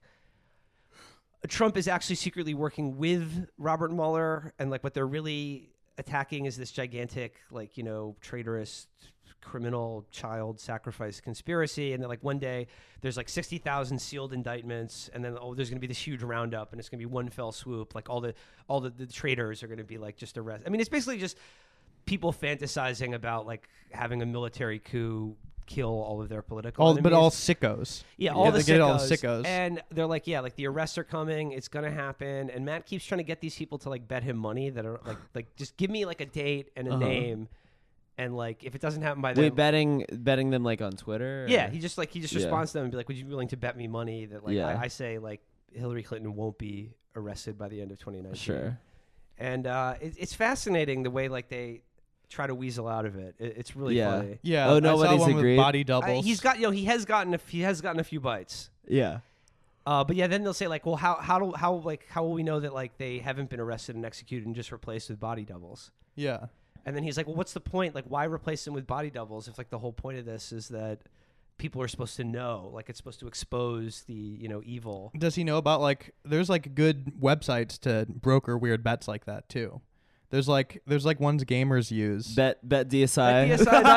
Trump is actually secretly working with Robert Mueller, and like what they're really attacking is this gigantic like you know traitorous criminal child sacrifice conspiracy, and then like one day there's like sixty thousand sealed indictments, and then oh there's going to be this huge roundup, and it's going to be one fell swoop, like all the all the, the traitors are going to be like just arrested. I mean it's basically just people fantasizing about like having a military coup kill all of their political All, enemies. but all sickos. Yeah, all Yeah, the they sickos. get all the sickos. And they're like, yeah, like the arrests are coming. It's gonna happen. And Matt keeps trying to get these people to like bet him money that are like, like just give me like a date and a Uh-huh. name, and like if it doesn't happen by then, wait, betting betting them like on Twitter? or- yeah, he just like he just Yeah. responds to them and be like, would you be willing to bet me money that like Yeah. I, I say like Hillary Clinton won't be arrested by the end of twenty nineteen. sure. And uh, it, it's fascinating the way like they try to weasel out of it. it it's really Yeah. funny. Yeah. Oh, I saw nobody's one with agreed? body I, doubles. he's got you know he has gotten a, he has gotten a few bites. Yeah, Uh, but yeah, then they'll say like, well, how how do how like how will we know that like they haven't been arrested and executed and just replaced with body doubles? Yeah. And then he's like, well, what's the point? Like, why replace them with body doubles if like the whole point of this is that people are supposed to know, like it's supposed to expose the you know evil. Does he know about like? There's like good websites to broker weird bets like that too. There's like there's like ones gamers use. bet bet D S I. D S I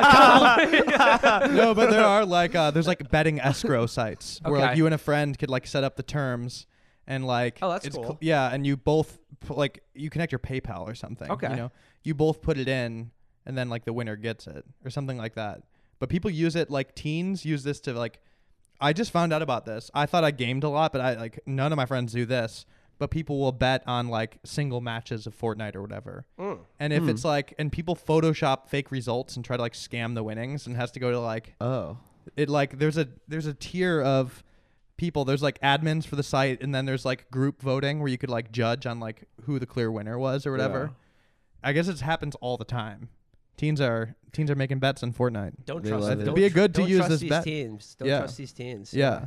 dot com. No, but there are like uh, there's like betting escrow sites where like Okay. you and a friend could like set up the terms and like Oh, that's it's cool. cl- yeah, and you both put, like you connect your PayPal or something. Okay. You know, you both put it in, and then like the winner gets it or something like that. But people use it like teens use this to like. I just found out about this. I thought I gamed a lot, but I like none of my friends do this. But people will bet on like single matches of Fortnite or whatever. Mm. And if Hmm. it's like, and people Photoshop fake results and try to like scam the winnings, and has to go to like Oh, it like there's a there's a tier of people. There's like admins for the site, and then there's like group voting where you could like judge on like who the clear winner was or whatever. I guess it happens all the time. Teens are teens are making bets on Fortnite. Don't They trust. love them. it. It'd Don't be a tr- good to don't use trust this these bet. teams. Don't Yeah. trust these teens. Yeah.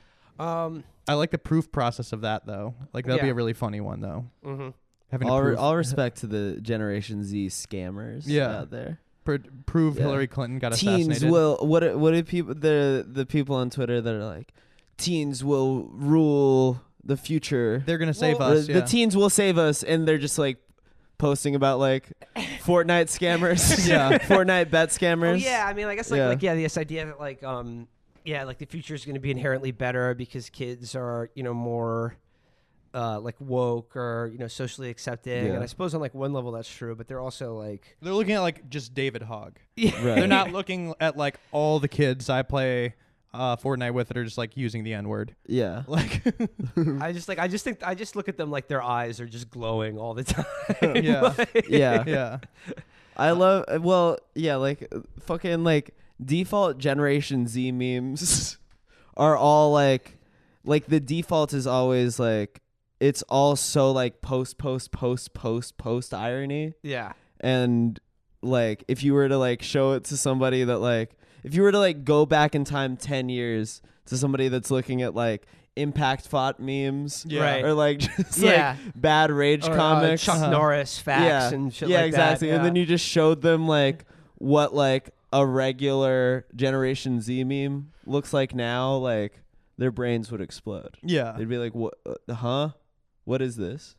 Um. I like the proof process of that though. Like that'll be Yeah. a really funny one though. Mm-hmm. Having to all, re- prove, all respect to the Generation Z scammers. Yeah. out there. pr- prove Yeah. Hillary Clinton got Teens assassinated. will what? are- What do people the the people on Twitter that are like, teens will rule the future. They're gonna save Well, us. the, Yeah. the teens will save us, and they're just like posting about like Fortnite scammers. Yeah. Fortnite bet scammers. Oh yeah, I mean, I guess like Yeah. like yeah, this idea that like um yeah, like the future is going to be inherently better because kids are you know more uh, like woke or you know socially accepting. Yeah. And I suppose on like one level that's true, but they're also like They're looking at like just David Hogg. yeah. Right. They're not looking at like all the kids I play uh, Fortnite with that are just like using the N word. Yeah. Like, I just like I just think I just look at them like their eyes are just glowing all the time. Yeah. Like- Yeah. yeah, I love. Well, yeah, like uh, fucking like default Generation Z memes are all like, like the default is always like it's all so like post post post post post irony, yeah. and like if you were to like show it to somebody that like if you were to like go back in time ten years to somebody that's looking at like impact fought memes, Yeah. Right. or like just Yeah. like bad rage Or, uh, comics, Chuck Uh-huh. Norris facts yeah, and shit yeah, like exactly. that. And then you just showed them like what like a regular Generation Z meme looks like now. Like their brains would explode. yeah. They'd be like, "What? Uh, huh? What is this?"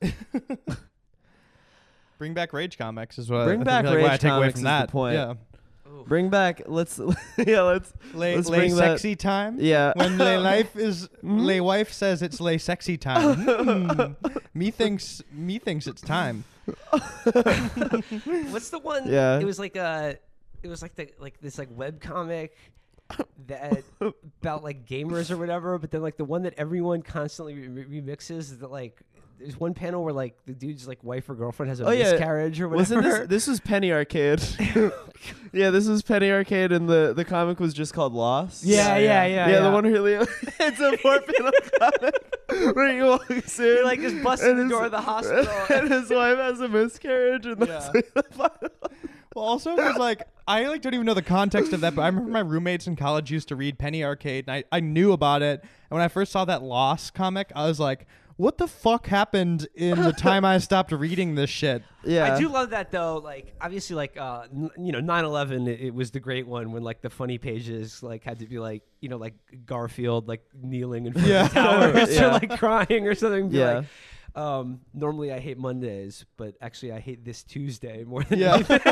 Bring back rage comics is what. Bring I back feel like what I rage take away comics from is the that. point. Yeah. Bring back. Let's. Yeah. Let's. Lay, Let's lay bring that- sexy time. Yeah. When lay life is lay wife says it's lay sexy time. Mm. Me thinks me thinks it's time. What's the one? Yeah. It was like a, it was like the like this like web comic that about like gamers or whatever. But then like the one that everyone constantly re- remixes is that like there's one panel where like the dude's like wife or girlfriend has a Oh, yeah. miscarriage or whatever. Wasn't this? This was Penny Arcade. Yeah, this was Penny Arcade, and the the comic was just called Lost. yeah, yeah, yeah, Yeah, the one where Leo, it's a four panel comic where he walks in, He like just busts and in the his- door of the hospital. and his wife has a miscarriage, and that's Yeah. like the final. Well, also because like I like don't even know the context of that, but I remember my roommates in college used to read Penny Arcade, and I, I knew about it. And when I first saw that Lost comic, I was like, "What the fuck happened in the time I stopped reading this shit?" Yeah, I do love that though. Like obviously, like uh, n- you know, nine eleven. It, it was the great one when like the funny pages like had to be like you know like Garfield like kneeling in front Yeah. of the towers Yeah. or like crying or something. Be Yeah. Like, um, normally I hate Mondays, but actually I hate this Tuesday more than Yeah. anything.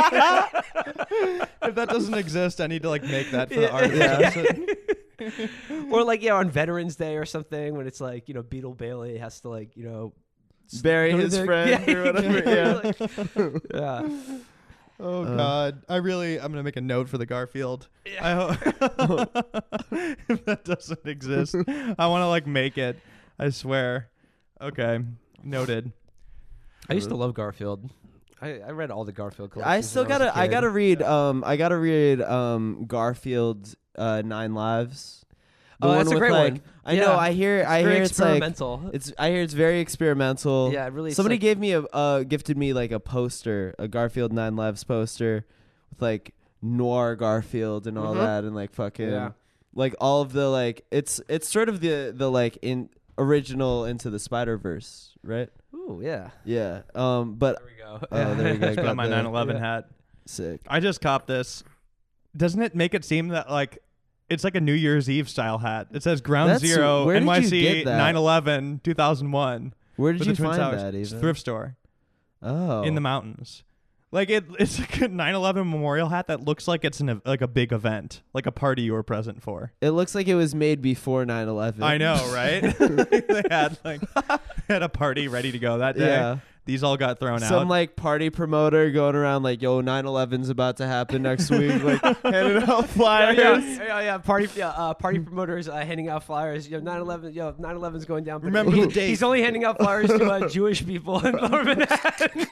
If that doesn't exist, I need to like make that for the Yeah. art. Yeah. Or like yeah, on Veterans Day or something when it's like you know Beetle Bailey has to like you know bury go to his the- friend yeah, or whatever. Yeah. like, yeah. Oh Uh. God, I really I'm gonna make a note for the Garfield. I hope if that doesn't exist, I want to like make it. I swear. Okay, noted. I used to love Garfield. I, I read all the Garfield collections. I still when was a gotta. I kid. gotta read. Um, I gotta read. Um, Garfield's uh, Nine Lives. The Oh, one that's a with, great like, one. I Yeah. know. I hear. I Very hear it's like. experimental. It's. I hear it's very experimental. Yeah, it really. it's Somebody like- gave me a. Uh, gifted me like a poster, a Garfield Nine Lives poster, with like noir Garfield and all Mhm. that, and like fucking. Yeah. Like all of the like. It's. It's sort of the the like in original Into the Spider Verse, right? Ooh, yeah. Yeah. Um. But There we go. oh, there you go. I got Got my the- nine eleven yeah. hat. Sick. I just copped this. Doesn't it make it seem that like it's like a New Year's Eve style hat? It says Ground That's- Zero where did you N Y C get that? nine eleven two thousand one Where did for you the Twin find Towers. that? It's a Even thrift store oh, in the mountains. Like it, it's like a nine eleven memorial hat that looks like it's an ev- like a big event, like a party you were present for. It looks like it was made before nine eleven. I know, right? They had like had a party ready to go that day. Yeah. These all got thrown Some out. like party promoter going around like, "Yo, nine eleven's about to happen next week." Like handing out flyers. Yeah, yeah, yeah, yeah. Party, yeah, uh, party promoters uh, handing out flyers. Yo, nine eleven. Yo, nine eleven's going down. but Remember he- the date. He's only handing out flyers to uh, Jewish people in Lower Manhattan.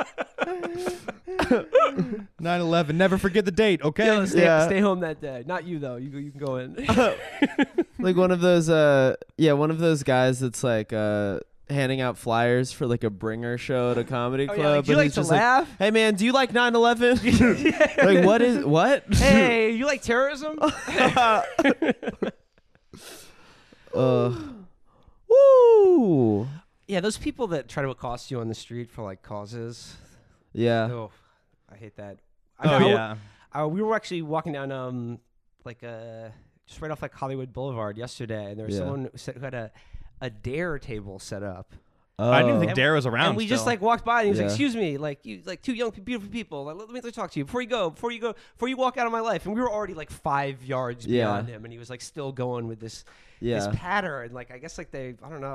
nine eleven. Never forget the date, okay? Yo, stay, Yeah. stay home that day. Not you though. You you can go in. Like one of those, uh, yeah, one of those guys that's like, uh, handing out flyers for like a bringer show at a comedy Oh, club. yeah, like, do you and like he's to just laugh? Like, hey man, do you like nine eleven? Like what is what? Hey, you like terrorism? uh, woo. Yeah, those people that try to accost you on the street for like causes. Yeah. Oh, I hate that. I Oh know- yeah. Uh, we were actually walking down um like uh just right off like Hollywood Boulevard yesterday, and there was Yeah. someone who said- who had a a dare table set up. Oh. I didn't think And- Dare was around. and we just still. like walked by, and he was Yeah. like, "Excuse me, like you, like two young, beautiful people. Like, let me let me talk to you before you go, before you go, before you walk out of my life." And we were already like five yards Yeah. beyond him, and he was like still going with this yeah. this patter, and like I guess like they, I don't know,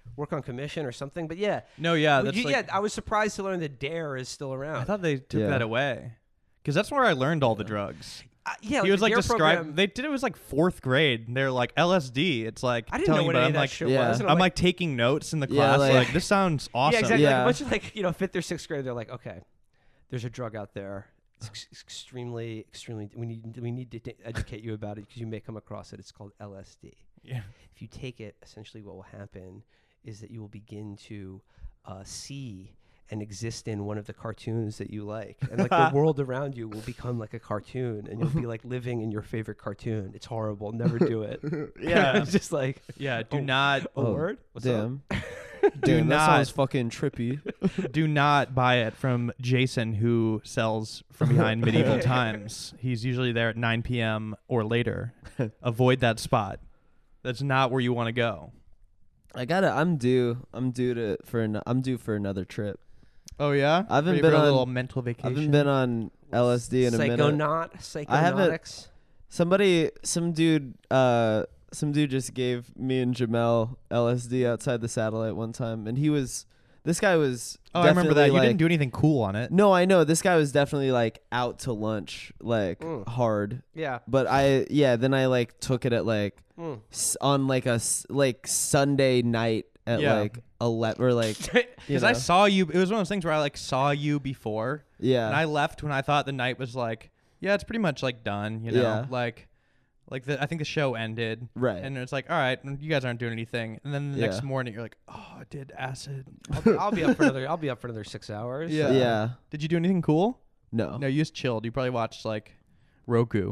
work on commission or something. But yeah, No, yeah, But that's you- like, yeah. I was surprised to learn that Dare is still around. I thought they took Yeah. that away because that's where I learned all the drugs. Uh, yeah, He was the like Dare described. program- They did it was like fourth grade. And they're like L S D. It's like I didn't telling know what you, but any I'm of that like, shit Yeah. was. and I'm like taking notes in the Yeah, class. like- Like, this sounds awesome. yeah, exactly. Yeah. Like a bunch of like you know fifth or sixth grade. They're like, okay, there's a drug out there. It's ex- extremely, extremely. We need we need to t- educate you about it because you may come across it. It's called L S D. Yeah. If you take it, essentially what will happen is that you will begin to uh, see and exist in one of the cartoons that you like, and like the world around you will become like a cartoon, and you'll be like living in your favorite cartoon. It's horrible. Never do it. Yeah. it's just like Yeah. Do Oh. not a Oh, word. What's up? Damn. Do Damn, that not- sounds fucking trippy. do not buy it from Jason, who sells from behind medieval times. He's usually there at nine p.m. or later. Avoid that spot. That's not where you want to go. I gotta. I'm due. I'm due to for. An, I'm due for another trip. Oh yeah, I haven't Ready been for a on- little mental I vacation. haven't been on L S D in a minute. Psychonaut, I haven't- psychonautics. Somebody, some dude, uh, some dude just gave me and Jamel L S D outside the satellite one time, and he was. This guy was. Oh, I remember that. definitely, You like, didn't do anything cool on it. No, I know. This guy was definitely like out to lunch, like Mm. hard. Yeah. But I, yeah, then I like took it at like Mm. s- on like a s- like Sunday night at Yeah. like eleven or like you Because I know. saw you. It was one of those things where I like saw you before, yeah. and I left when I thought the night was like, yeah, it's pretty much like done. You know, Yeah. like, like the I think the show ended, Right. and it's like, all right, you guys aren't doing anything. And then the next Yeah. morning, you're like, oh, I did acid. I'll, be- I'll be up for another. I'll be up for another six hours. Yeah. yeah. Did you do anything cool? No. No, you just chilled. You probably watched like Roku.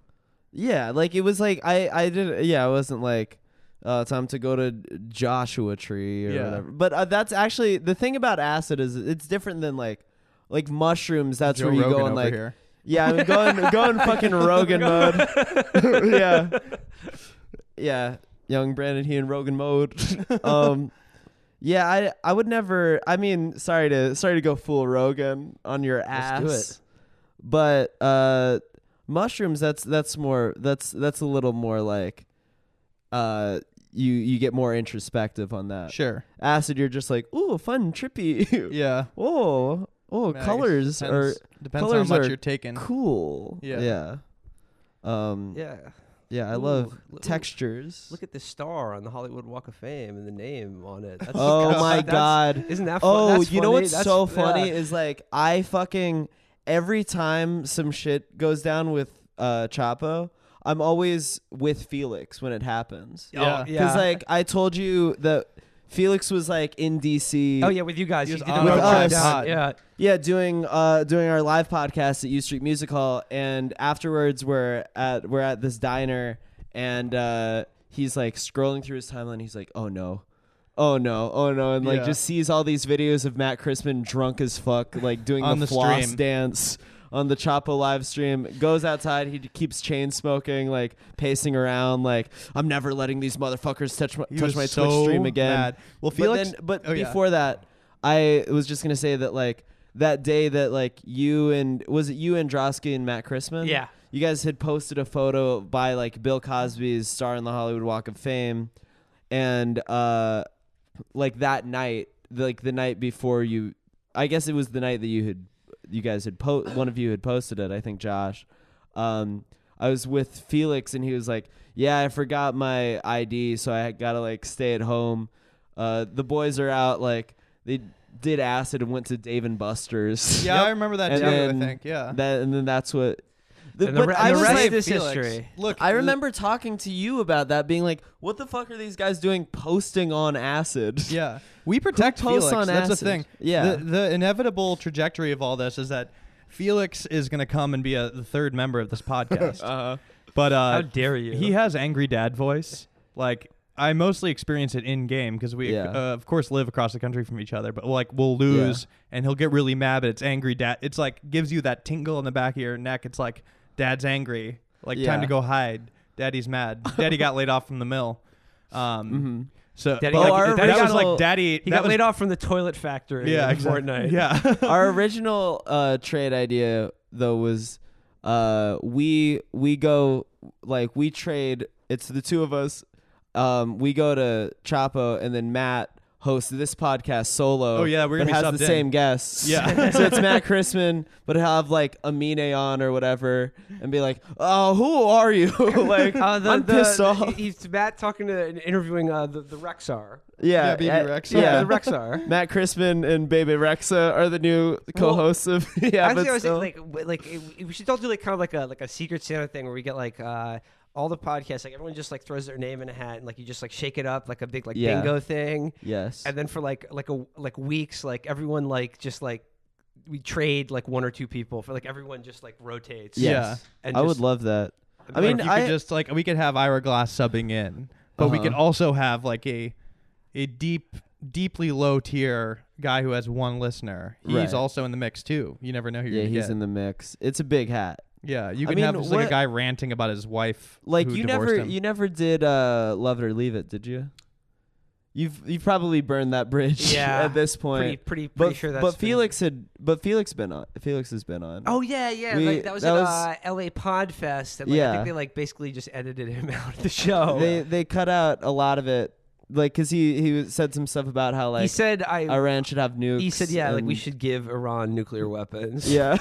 Yeah, like it was like I I did yeah, I wasn't like uh time to go to Joshua Tree or Yeah. whatever. But uh, that's actually the thing about acid is it's different than like like mushrooms. That's Joe where you Rogan go on over like here. yeah, I'm going going fucking Rogan mode. yeah. Yeah, young Brandon he in Rogan mode. um yeah, I I would never I mean, sorry to sorry to go full Rogan on your ass. Let's do it. But uh mushrooms that's that's more that's that's a little more like uh you you get more introspective on that. Sure. Acid you're just like, ooh, fun, trippy. Yeah. oh, oh, Nice. colors are Depends, depends colors how much are you're taking. cool. Yeah. Yeah. Um Yeah. yeah, I Ooh, love l- textures. Look at the star on the Hollywood Walk of Fame and the name on it. That's, Oh that's- my that's- god. Isn't that fun? Oh, That's you know funny. what's That's- so funny yeah. is like I fucking every time some shit goes down with uh Chapo, I'm always with Felix when it happens. Oh, Yeah. yeah. Because like I told you that Felix was like in D C. Oh yeah, with you guys, He you was did on the our road trip podcast. down. Yeah. Yeah, doing uh doing our live podcast at U Street Music Hall, and afterwards we're at we're at this diner, and uh he's like scrolling through his timeline. He's like, oh no. Oh no, oh no, and like Yeah. just sees all these videos of Matt Crispin drunk as fuck, like doing On the, the floss stream. dance on the Chapo live stream. Goes outside, he keeps chain smoking, like pacing around, like I'm never letting these motherfuckers touch my, He touch was my so Twitch stream again. mad. Well, Felix. But then, but oh, yeah. before that, I was just gonna say that like that day that like you and was it you and Drosky and Matt Crispin? Yeah. You guys had posted a photo by like Bill Cosby's star in the Hollywood Walk of Fame, and uh, like that night, like the night before you, I guess it was the night that you had, you guys had po- one of you had posted it. I think Josh. Um, I was with Felix and he was like, "Yeah, I forgot my I D, so I gotta like stay at home." Uh, the boys are out, like they did acid and went to Dave and Buster's. Yeah, I remember that And too. then I think. Yeah. That and then that's what. The, And the, but re- I and the was rest like, is Felix. history. Look, I remember talking to you about that, being like, "What the fuck are these guys doing, posting on acid?" Yeah, we protect posts Felix. on That's the acid? thing. Yeah. the, the inevitable trajectory of all this is that Felix is going to come and be a the third member of this podcast. Uh-huh. But uh, How dare you? he has angry dad voice. Like I mostly experience it in game because we, Yeah. uh, of course, live across the country from each other. But like we'll lose, and he'll get really mad. But it's angry dad. It's like gives you that tingle in the back of your neck. It's like dad's angry. Like time Yeah. to go hide. Daddy's mad. Daddy got laid off from the mill. Um, Mm-hmm. So Daddy but, got- like, our that was original- like daddy. He that got was, laid off from the toilet factory. Yeah, in exactly. Fortnite. Yeah. Our original uh, trade idea though was uh, we we go like we trade. It's the two of us. Um, we go to Chapo, and then Matt host this podcast solo. Oh, yeah, we're but gonna be has subbed the in. same guests. Yeah. So it's Matt Christman, but he'll have like Amine on or whatever, and be like, "Oh, who are you?" Like, Uh, the, I'm the, pissed the- off. He's Matt talking to interviewing uh, the the Rexar. Yeah, Yeah, Baby uh, Rexa. Yeah, Yeah, the Rexar. Matt Crispin and Bebe Rexa are the new co-hosts of. Yeah, Actually, but I was still. thinking, like, w- like it- we should all do like kind of like a like a Secret Santa thing where we get like uh, all the podcasts, like everyone just like throws their name in a hat and like you just like shake it up like a big like Yeah. bingo thing, yes. and then for like like a like weeks, like everyone like just like we trade like one or two people for like everyone just like rotates. Yes. Yeah. and I would just- love that. I Like, mean, you I could just like we could have Ira Glass subbing in, but we Uh-huh. could also have like a a deep, deeply low tier guy who has one listener. He's Right. also in the mix too. You never know who you're yeah, gonna he's get. in the mix. It's a big hat. Yeah, you I can mean, have just like what- a guy ranting about his wife. Like who you divorced never, him. you never did uh, Love It or Leave It, did you? You've you've probably burned that bridge Yeah, at this point. pretty pretty pretty but sure that's but been- Felix had but Felix been on. Felix has been on. Oh yeah, yeah. We- like, that was that at was- uh, L A Podfest. And, like, I Yeah. think they like basically just edited him out of the show. they they cut out a lot of it, like because he he said some stuff about how like he said I. Iran should have nukes. he said yeah, like we and- should give Iran nuclear weapons. Yeah.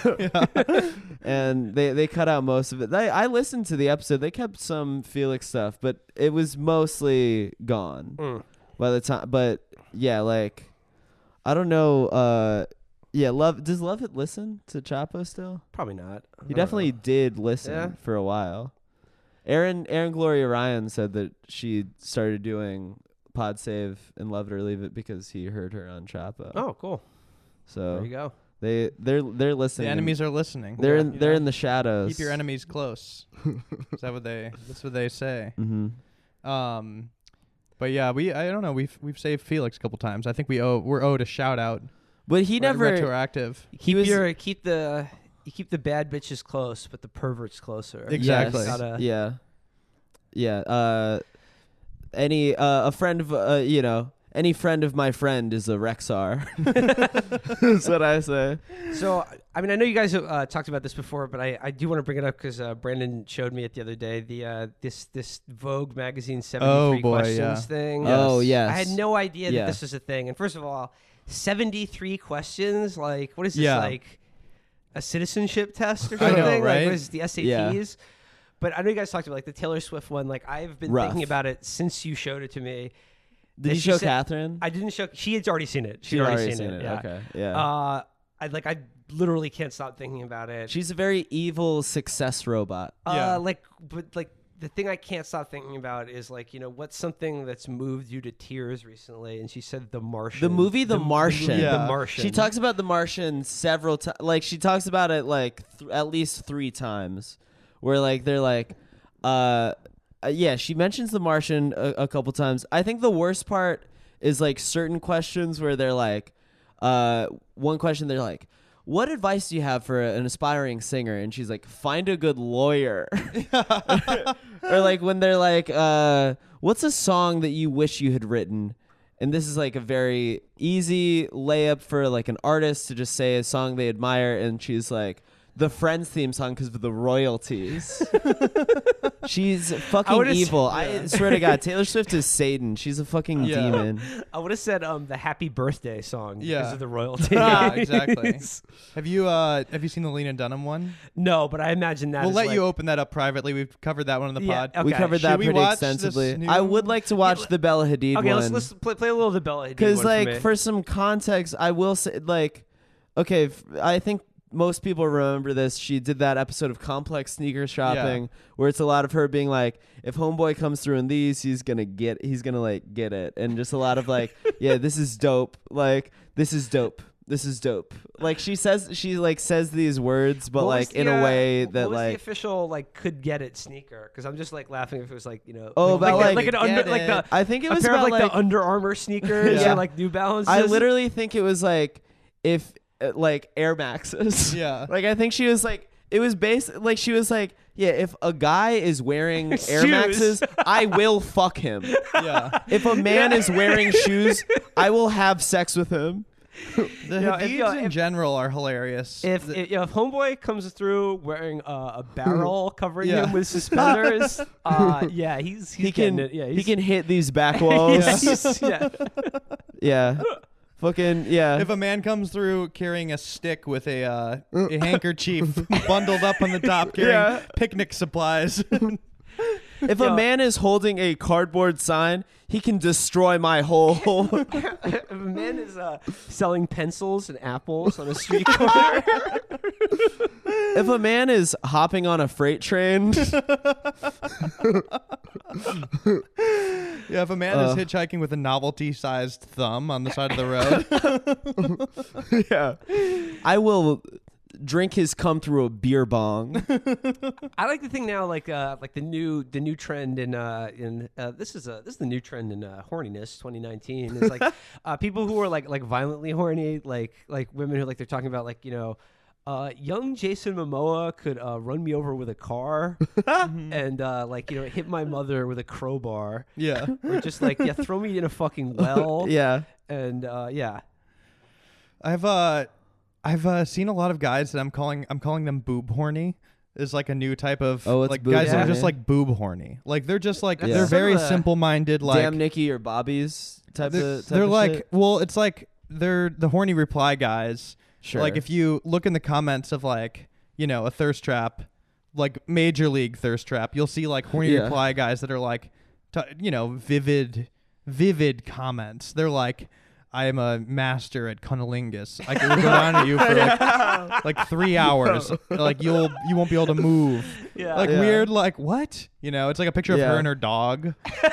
And they, they cut out most of it. They, I listened to the episode. They kept some Felix stuff, but it was mostly gone Mm. by the time. But yeah, like, I don't know. Uh, yeah, Love does Love It listen to Chapo still? Probably not. I He don't definitely know. did listen Yeah. for a while. Aaron Aaron Gloria Ryan said that she started doing Pod Save and Love It or Leave It because he heard her on Chapo. Oh, cool. so There you go. they they're they're the listening. enemies are listening. They're Yeah, in you they're know? in the shadows. Keep your enemies close. Is that what they? That's what they say. Mm-hmm. Um, but yeah, we I don't know. We've we've saved Felix a couple times. I think we owe we're owed a shout out. But he Re- never. retroactive. You He keep was- your keep the you keep the bad bitches close, but the perverts closer. Exactly. Yes. Gotta- Yeah. Yeah. Uh, any uh, a friend of uh, you know any friend of my friend is a Rexar. That's what I say. So, I mean, I know you guys have uh, talked about this before, but I, I do want to bring it up because uh, Brandon showed me it the other day. The uh, this this Vogue magazine seventy-three Oh, boy, questions yeah. thing. Oh yes. I had no idea Yeah. that this was a thing. And first of all, seventy-three questions. Like, what is this Yeah. like? A citizenship test or I know, something? Like, right? what is it, the S A Ts? Yeah. But I know you guys talked about like the Taylor Swift one. Like, I've been Rough. thinking about it since you showed it to me. Did And you she show said- Catherine? I didn't show. She had already seen it. She'd She'd already, seen, it. Yeah. Okay. Yeah. Uh, I like. I literally can't stop thinking about it. She's a very evil success robot. Uh, Yeah. like, but like the thing I can't stop thinking about is like, you know, what's something that's moved you to tears recently? And she said The Martian. The movie The Martian. movie Yeah. The Martian. She talks about the Martian several times. Like she talks about it like th- at least three times, where like they're like, uh, uh, yeah. She mentions the Martian a, a couple times. I think the worst part is like certain questions where they're like, uh, one question they're like, what advice do you have for an aspiring singer? And she's like, find a good lawyer. Or like when they're like, uh, what's a song that you wish you had written? And this is like a very easy layup for like an artist to just say a song they admire. And she's like, the Friends theme song because of the royalties. She's fucking would've s- evil. I swear to God, Taylor Swift is Satan. She's a fucking Yeah. demon. I would have said um the Happy Birthday song Yeah. because of the royalty. Yeah, exactly. Have you uh have you seen the Lena Dunham one? No, but I imagine that. We'll is let like, you open that up privately. We've covered that one on the Yeah, pod. okay. We covered Should that we pretty watch this extensively. new- I would like to watch the Bella Hadid Okay, one. let's let's play, play a little of the Bella Hadid Because one like for, me. for some context, I will say like, okay, f- I think most people remember this. She did that episode of Complex Sneaker Shopping where it's a lot of her being like, if Homeboy comes through in these, he's gonna get, he's gonna like get it, and just a lot of like, yeah, this is dope. Like this is dope. This is dope. Like she says, she like says these words, but What was like the, in a uh, way what that was the like. official like could get it sneaker? Because I'm just like laughing if it was like you know Oh, like, about, like, like, like an under get like the it. I think it a was pair about of like, like the Under Armour sneakers Yeah. or like New Balance. I literally think it was like if uh, like Air Maxes. Yeah. Like I think she was like it was based like she was like yeah if a guy is wearing Air Shoes. Maxes I will fuck him. Yeah. If a man is wearing shoes I will have sex with him. The Yeah, if- Hadids yeah, in if- general are hilarious. If, The- if, if Homeboy comes through wearing uh, a barrel covering Yeah. him with suspenders, uh, yeah, he's, he's he getting can it. Yeah, he he's, can hit these back walls. yeah, he's- yeah. yeah. Fucking yeah. If a man comes through carrying a stick with a uh, a handkerchief bundled up on the top, carrying Yeah. picnic supplies. If Yo. a man is holding a cardboard sign, he can destroy my whole. If a man is uh, selling pencils and apples on a street corner, If a man is hopping on a freight train, Yeah, if a man Uh. is hitchhiking with a novelty-sized thumb on the side of the road. yeah, I will drink his cum through a beer bong. I like the thing now, like uh, like the new the new trend in uh, in uh, this is a this is the new trend in uh, horniness twenty nineteen. It's like uh, people who are like like violently horny, like like women who like they're talking about like you know. Uh, young Jason Momoa could uh, run me over with a car and uh, like you know hit my mother with a crowbar, Yeah. or just like yeah throw me in a fucking well. Yeah, And uh, yeah, I've uh I've uh, seen a lot of guys that I'm calling I'm calling them boob horny. Is like a new type of Oh, it's like boob guys that are horny? just like boob horny. Like they're just like Yeah. they're Some very of the- simple-minded. Like damn Nikki or Bobby's type they're, of. Type they're of like shit. well, it's like they're the horny reply guys. Sure. Like if you look in the comments of like, you know, a thirst trap, like major league thirst trap, you'll see like horny Yeah. reply guys that are like, t- you know, vivid, vivid comments. They're like, I am a master at cunnilingus. I can go down to you for like, like three hours. Like you'll you won't be able to move. yeah, Like Yeah. weird, like what? You know, it's like a picture of Yeah. her and her dog.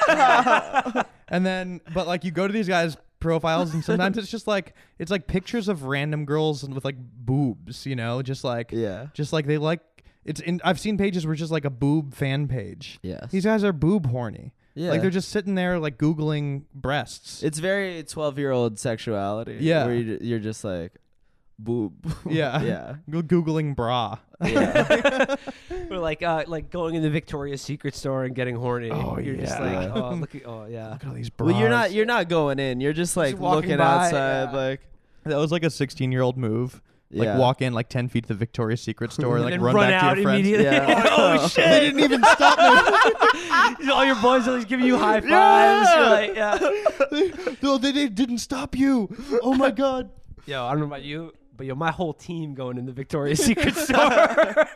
And then, but like you go to these guys' profiles, and sometimes it's just like it's like pictures of random girls and with like boobs. You know, just like Yeah. just like they like it's. In, I've seen pages where it's just like a boob fan page. Yes. These guys are boob horny. Yeah. Like they're just sitting there like googling breasts. It's very twelve-year-old sexuality. Yeah. Where you, you're just like, boob. yeah, yeah. Go googling bra. Yeah. or like uh, like going in the Victoria's Secret store and getting horny. Oh, You're just yeah. like oh look at oh yeah. Look at all these bras. Well, you're not. You're not going in. You're just like walking looking by, outside. yeah. Like, That was like a sixteen-year-old move. Like yeah. walk in like ten feet to the Victoria's Secret store, and like and run, run back out to your friends. immediately. Yeah. oh shit! They didn't even stop me. All your boys are like giving you high fives. You're like, yeah. No, they, they didn't stop you. Oh my god. Yo, I don't know about you, but yo, my whole team going in the Victoria's Secret store.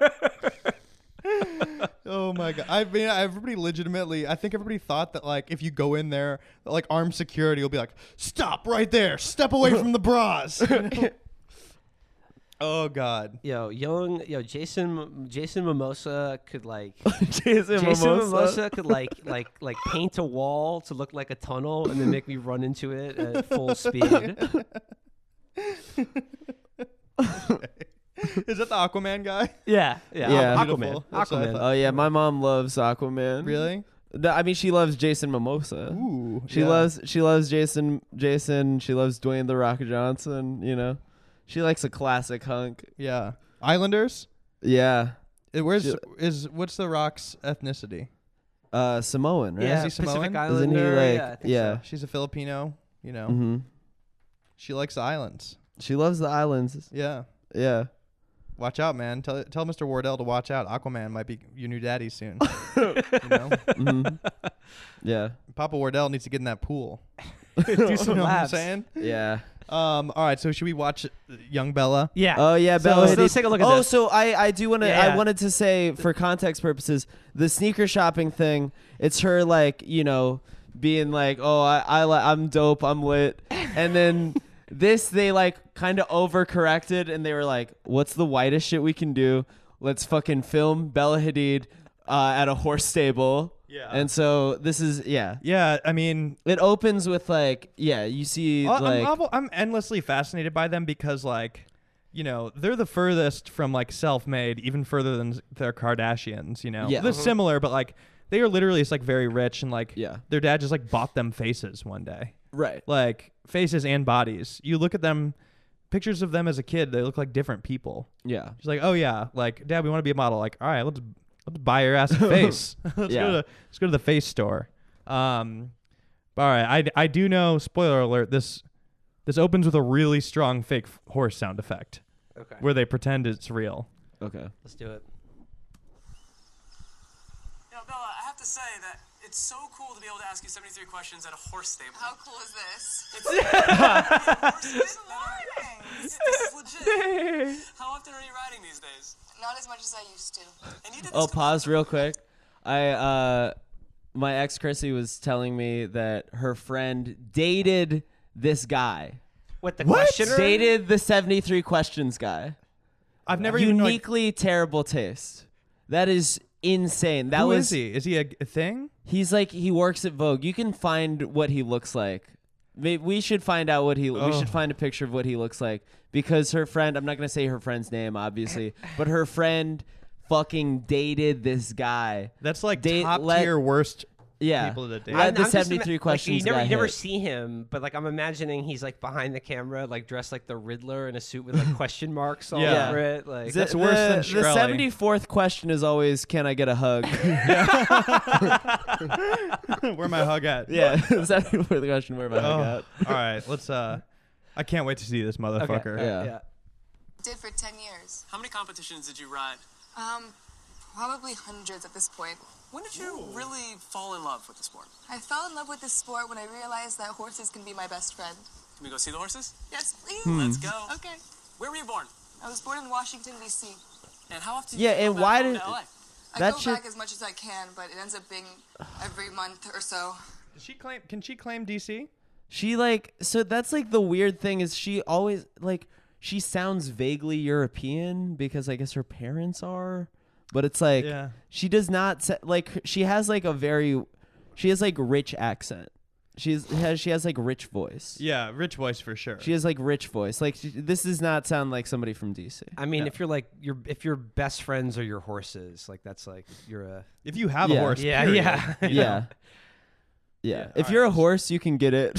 Oh my god. I mean, everybody legitimately. I think everybody thought that like if you go in there, like armed security will be like, stop right there, step away from the bras. Oh god. Yo, young, yo, Jason, Jason Mimosa could like, Jason, Jason Mimosa. Mimosa could like, like, like paint a wall to look like a tunnel and then make me run into it at full speed. Is that the Aquaman guy? Yeah, yeah, Yeah. Aquaman, Beautiful. That's what I Aquaman. thought. Oh yeah, my mom loves Aquaman. Really? No, I mean, she loves Jason Mimosa. Ooh. She yeah. loves. She loves Jason. Jason. She loves Dwayne the Rock Johnson. You know, she likes a classic hunk. Yeah. Islanders? Yeah. Uh, Where's She- is what's the Rock's ethnicity? Uh, Samoan, right? Yeah, Is he Pacific Samoan? Islander. Isn't he like? yeah, I think yeah. so. She's a Filipino. You know, Mm-hmm. she likes the islands. She loves the islands. Yeah. Yeah. Watch out, man. Tell tell Mister Wardell to watch out. Aquaman might be your new daddy soon. You know? hmm Yeah. Papa Wardell needs to get in that pool. Do some You know what I'm laps. saying? Yeah. Um. All right. So should we watch Young Bella? Yeah. Oh yeah, So Bella let's- Hadid. let's take a look at oh, this. so I I do want to Yeah. I wanted to say for context purposes, the sneaker shopping thing. It's her like you know being like, oh I I li- I'm dope, I'm lit, and then this they like kind of overcorrected and they were like, what's the whitest shit we can do? Let's fucking film Bella Hadid uh, at a horse stable. Yeah. And so this is yeah. Yeah. I mean, It opens with like yeah, you see I- like I'm, I'm I'm endlessly fascinated by them because like, you know, they're the furthest from like self-made, even further than their Kardashians. You know, Yeah. they're Uh-huh. similar, but like they are literally just like very rich and like Yeah. their dad just like bought them faces one day, right. like faces and bodies. You look at them, pictures of them as a kid, they look like different people. Yeah. She's like, oh yeah, like Dad, we want to be a model. Like, all right, let's let's buy your ass a face. let's Yeah. go to let's go to the face store. Um, but all right, I I do know. Spoiler alert. This This opens with a really strong fake f- horse sound effect Okay. where they pretend it's real. Okay. Let's do it. You know, Bella, I have to say that it's so cool to be able to ask you seventy-three questions at a horse stable. How cool is this? It's horses that are- this, this is legit. How often are you riding these days? Not as much as I used to. And you did Oh, this pause real quick. I uh, my ex Chrissy was telling me that her friend dated this guy. What the What? questioner? Dated the seventy-three questions guy. I've never even like, Uniquely terrible taste. That is insane. That who was is he? Is he a, a thing? He's like he works at Vogue. You can find what he looks like. Maybe we should find out what he. We Oh. should find a picture of what he looks like because her friend. I'm not gonna say her friend's name, obviously, but her friend fucking dated this guy. That's like Date- top let- tier worst. Yeah, People that date. let the I'm just ima- seventy-three like, questions you never, guy you never hit. see him, but like I'm imagining he's like behind the camera, like dressed like the Riddler in a suit with like question marks all Yeah. over it. Like The- That's worse the, than the Shkreli. seventy-fourth question is always, "Can I get a hug?" Where my hug at? Yeah, seventy-fourth question. Where my Oh. hug at? All right, let's. uh I can't wait to see this motherfucker. Okay. Yeah. yeah. Did for ten years. How many competitions did you ride? Um, probably hundreds at this point. When did you really fall in love with the sport? I fell in love with this sport when I realized that horses can be my best friend. Can we go see the horses? Yes, please. Let's go. Okay. Where were you born? I was born in Washington, D C. And how often Yeah, do you and go why back home did- to L A? I That go should- back as much as I can, but it ends up being every month or so. Does she claim? Can she claim D C? She like so that's like the weird thing is she always like she sounds vaguely European because I guess her parents are, but it's like Yeah. she does not sa- like she has like a very she has like rich accent. She's has she has like rich voice. Yeah, rich voice for sure. She has like rich voice. Like she, this does not sound like somebody from D C. I mean, No. if you're like your if your best friends are your horses, like that's like you're a if you have Yeah. a horse, yeah period. yeah. Yeah. Yeah. Yeah, If all you're right. a horse, you can get it.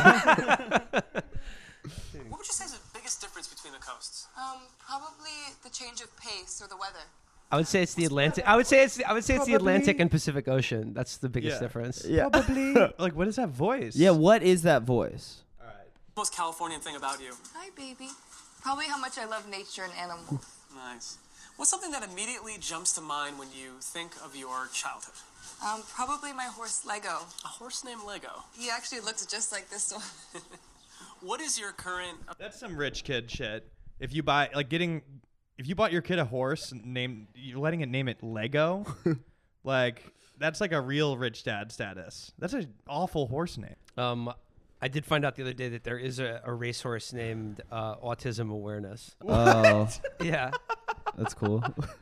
What would you say is the biggest difference between the coasts? Um, probably the change of pace or the weather. I would say it's the Atlantic. I would say it's I would say it's the Atlantic and Pacific Ocean. That's the biggest Yeah. difference. yeah. Probably. Like, what is that voice? Yeah, what is that voice? Most Californian thing about you? Hi, baby. Probably how much I love nature and animals. Nice. What's something that immediately jumps to mind when you think of your childhood? Um, probably my horse Lego. A horse named Lego. He actually looks just like this one. What is your current... That's some rich kid shit. If you buy like getting, if you bought your kid a horse, name you're letting it name it Lego, like that's like a real rich dad status. That's an awful horse name. Um, I did find out the other day that there is a, a racehorse named uh, Autism Awareness. Oh, Yeah, that's cool.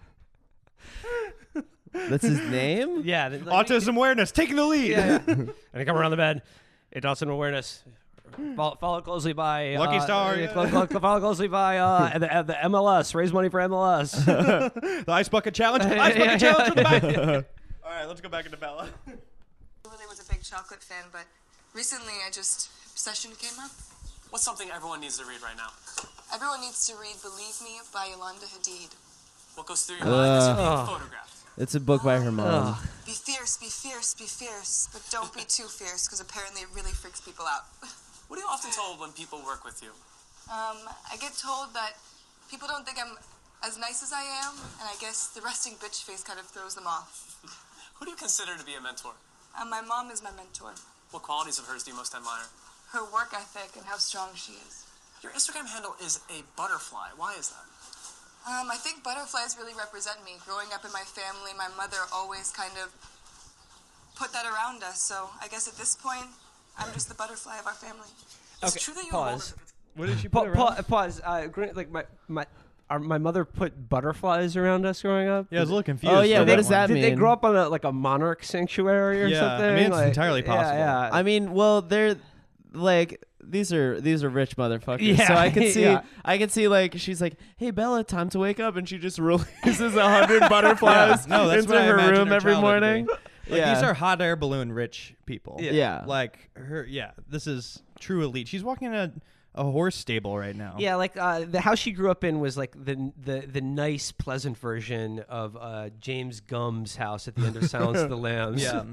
That's his name? yeah. th- like, Autism awareness, taking the lead. Yeah, yeah. And I come around the bed. It's Autism Awareness. Follow, follow closely by Lucky uh, Star, uh, yeah. clo- clo- follow closely by uh, the, uh, the M L S. Raise money for M L S. The ice bucket challenge. Yeah, Ice bucket yeah, challenge from the yeah. back. All right, let's go back into Bella. I really was a big chocolate fan, but recently I just, obsession came up. What's something everyone needs to read right now? Everyone needs to read Believe Me by Yolanda Hadid. What goes through your mind as you're being Uh. photographed? It's a book by her mom. Be fierce, be fierce, be fierce, but don't be too fierce, because apparently it really freaks people out. What are you often told when people work with you? Um, I get told that people don't think I'm as nice as I am, and I guess the resting bitch face kind of throws them off. Who do you consider to be a mentor? Um, my mom is my mentor. What qualities of hers do you most admire? Her work ethic and how strong she is. Your Instagram handle is a butterfly. Why is that? Um, I think butterflies really represent me. Growing up in my family, my mother always kind of put that around us, so I guess at this point, I'm just the butterfly of our family. Is Okay, it true that you pause. What did she Pa- put around? pa- pause. Uh, gr- like my my. Our, my mother put butterflies around us growing up. Yeah, I was a little confused. Oh, yeah, by what that does one. that Did mean? they grow up on a, like a monarch sanctuary or Yeah, I something? mean, it's Like- entirely yeah, possible. Yeah, I mean, well, they're like these are these are rich motherfuckers. Yeah, so I could see yeah. I could see like she's like, "Hey Bella, time to wake up," and she just releases a hundred butterflies No, that's into what I her imagine room her every childhood to be. morning. Like, yeah, these are hot air balloon rich people. Yeah. yeah. Like her, yeah. This is true elite. She's walking in a, a horse stable right now. Yeah, like uh, the house she grew up in was like the the the nice, pleasant version of uh, James Gumb's house at the end of Silence of the Lambs. Yeah.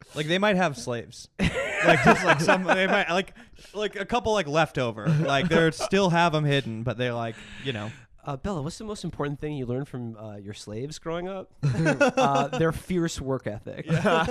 Like they might have slaves, like just like some they might like like a couple like leftover. Like they still have them hidden, but they're like you know. Uh, Bella, what's the most important thing you learned from uh, your slaves growing up? uh, their fierce work ethic.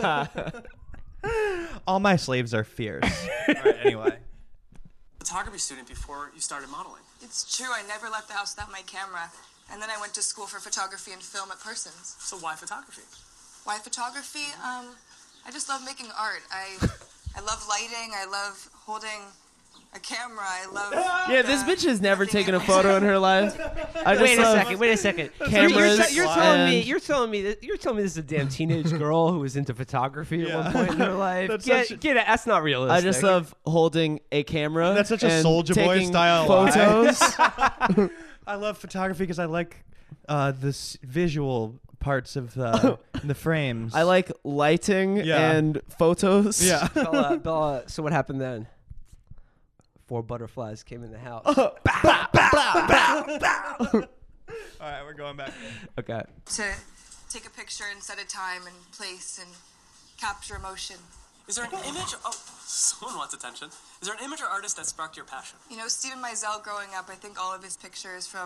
All my slaves are fierce. All right, anyway. Photography student before you started modeling. It's true, I never left the house without my camera. And then I went to school for photography and film at Parsons. So why photography? Why photography? Um, I just love making art. I I love lighting, I love holding a camera, I love... Yeah, this bitch has never taken a photo in her life. I just Wait a love second. Wait a second. Cameras. You're, you're, you're telling me. and- You're telling me. That, you're telling me this is a damn teenage girl who was into photography Yeah. at one point in her life. That's get, such a- get it. That's not realistic. I just love holding a camera. That's such a and Soulja Boy taking style lie. photos. I love photography because I like uh, the s- visual parts of the the frames. I like lighting Yeah. and photos. Yeah. Bella, Bella. So what happened then? Four butterflies came in the house. All right, we're going back. Okay. To take a picture and set a time and place and capture emotion. Is there an image? Oh, someone wants attention. Is there an image or artist that sparked your passion? You know, Stephen Meisel growing up, I think all of his pictures from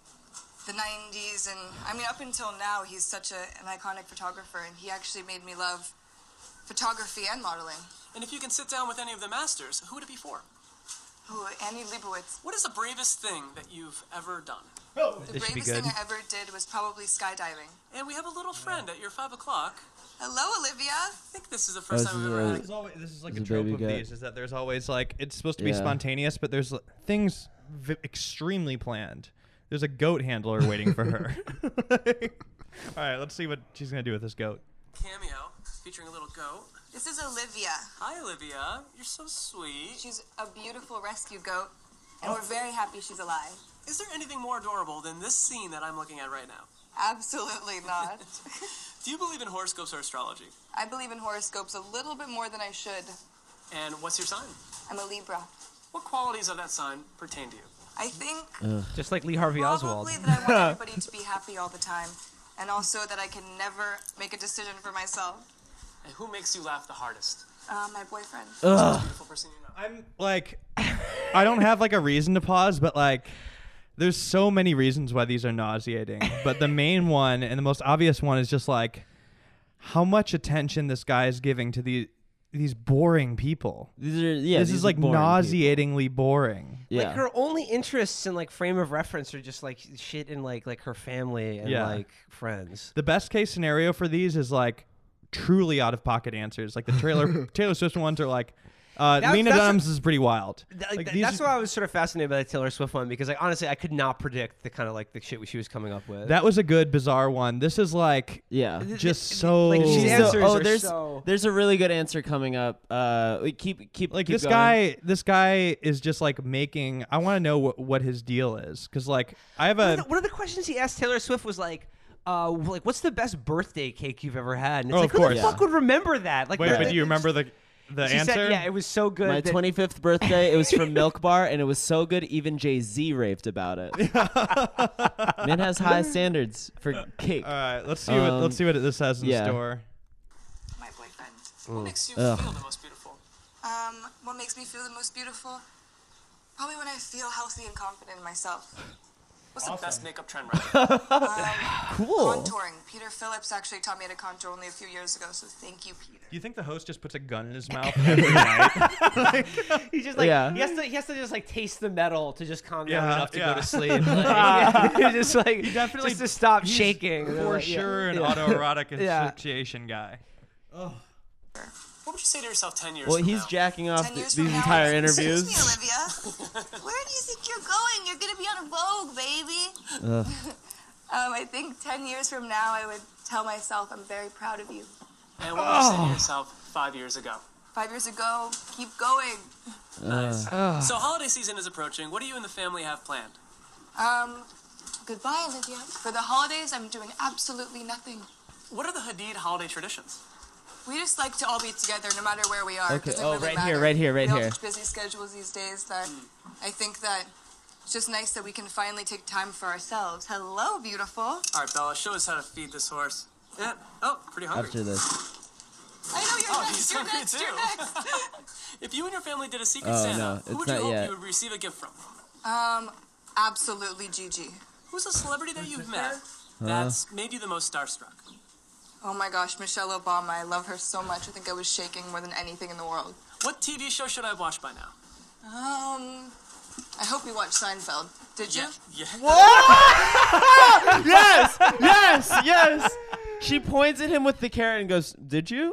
the nineties and, I mean, up until now, he's such a, an iconic photographer, and he actually made me love photography and modeling. And if you can sit down with any of the masters, who would it be for? Ooh, Annie Leibovitz. What is the bravest thing that you've ever done? The This should be bravest thing good. I ever did was probably skydiving. And we have a little friend at your five o'clock. Hello, Olivia. I think this is the first Oh, time this we've is ever a- had. This is, always, this is like This a is a trope baby of gut. these is that there's always like it's supposed to be Yeah. spontaneous, but there's l- things v- extremely planned. There's a goat handler waiting for her. All right, let's see what she's gonna do with this goat. Cameo featuring a little goat. This is Olivia. Hi, Olivia. You're so sweet. She's a beautiful rescue goat, and we're very happy she's alive. Is there anything more adorable than this scene that I'm looking at right now? Absolutely not. Do you believe in horoscopes or astrology? I believe in horoscopes a little bit more than I should. And what's your sign? I'm a Libra. What qualities of that sign pertain to you? I think Just like Lee Harvey Oswald. probably that I want everybody to be happy all the time, and also that I can never make a decision for myself. And who makes you laugh the hardest? Uh, my boyfriend. Most beautiful person you know. I'm like, I don't have like a reason to pause, but like, there's so many reasons why these are nauseating. But the main one and the most obvious one is just like how much attention this guy is giving to the these boring people. These are yeah. this these is are like boring nauseatingly boring. people. Like her only interests in like frame of reference are just like shit in like like her family and Yeah. like friends. The best case scenario for these is like truly out of pocket answers. Like the trailer Taylor Swift ones are like, uh, That- Lena that's Dunham's is pretty wild. Th- Like, th- these that's are- why I was sort of fascinated by the Taylor Swift one because like honestly I could not predict the kind of like the shit she was coming up with. That was a good bizarre one. This is like Yeah. Th- just th- so like, she's So- answers oh, are there's so- there's a really good answer coming up. Uh, we keep keep like keep this going. guy this guy is just like making I want to know what, what his deal is because like I have one, a of the, one of the questions he asked Taylor Swift was like, uh, like what's the best birthday cake you've ever had? And it's Oh, like of who the course. fuck would remember that? Like wait the- but do you remember the the she answer said, yeah, it was so good. My that- twenty-fifth birthday, it was from Milk Bar, and it was so good, even Jay-Z raved about it. Man has high standards for cake. all right let's see what Um, let's see what this has in yeah. store. My boyfriend. What makes you Ugh. feel the most beautiful? Um, what makes me feel the most beautiful? Probably when I feel healthy and confident in myself. What's the best makeup trend right now? Cool. Contouring. Peter Phillips actually taught me how to contour only a few years ago, so thank you, Peter. Do you think the host just puts a gun in his mouth every night? He's just like Yeah. he has to he has to just like taste the metal to just calm down Yeah, enough to yeah. go to sleep. Like, just like definitely- just to stop he's shaking. And then, For like, yeah. sure an Yeah. autoerotic Yeah. asphyxiation guy. What would you say to yourself ten years Well, from he's now? jacking off Ten th- years these from now, entire Excuse interviews. me, Olivia. Where do you think you're going? You're gonna be on Vogue, baby. Ugh. Um, I think ten years from now, I would tell myself I'm very proud of you. And what would you say to yourself five years ago? Five years ago, keep going. Nice. So holiday season is approaching. What do you and the family have planned? Um, goodbye, Olivia. For the holidays, I'm doing absolutely nothing. What are the Hadid holiday traditions? We just like to all be together, no matter where we are. Okay. 'cause it Oh, really right here, matters. right here, right we all here. have such busy schedules these days that I think that it's just nice that we can finally take time for ourselves. Hello, beautiful. All right, Bella, show us how to feed this horse. Yeah. Oh, pretty hungry. After this. I know you're Oh, he's You're hungry next, too. you're next. If you and your family did a secret Oh, Santa, no, who it's would you not hope yet. you would receive a gift from? Um, absolutely Gigi. Who's a celebrity that you've met that's made you the most starstruck? Oh my gosh, Michelle Obama. I love her so much. I think I was shaking more than anything in the world. What T V show should I watch by now? Um, I hope you watched Seinfeld. Did you? Yeah. Yes, yes, yes. She points at him with the carrot and goes, "Did you?"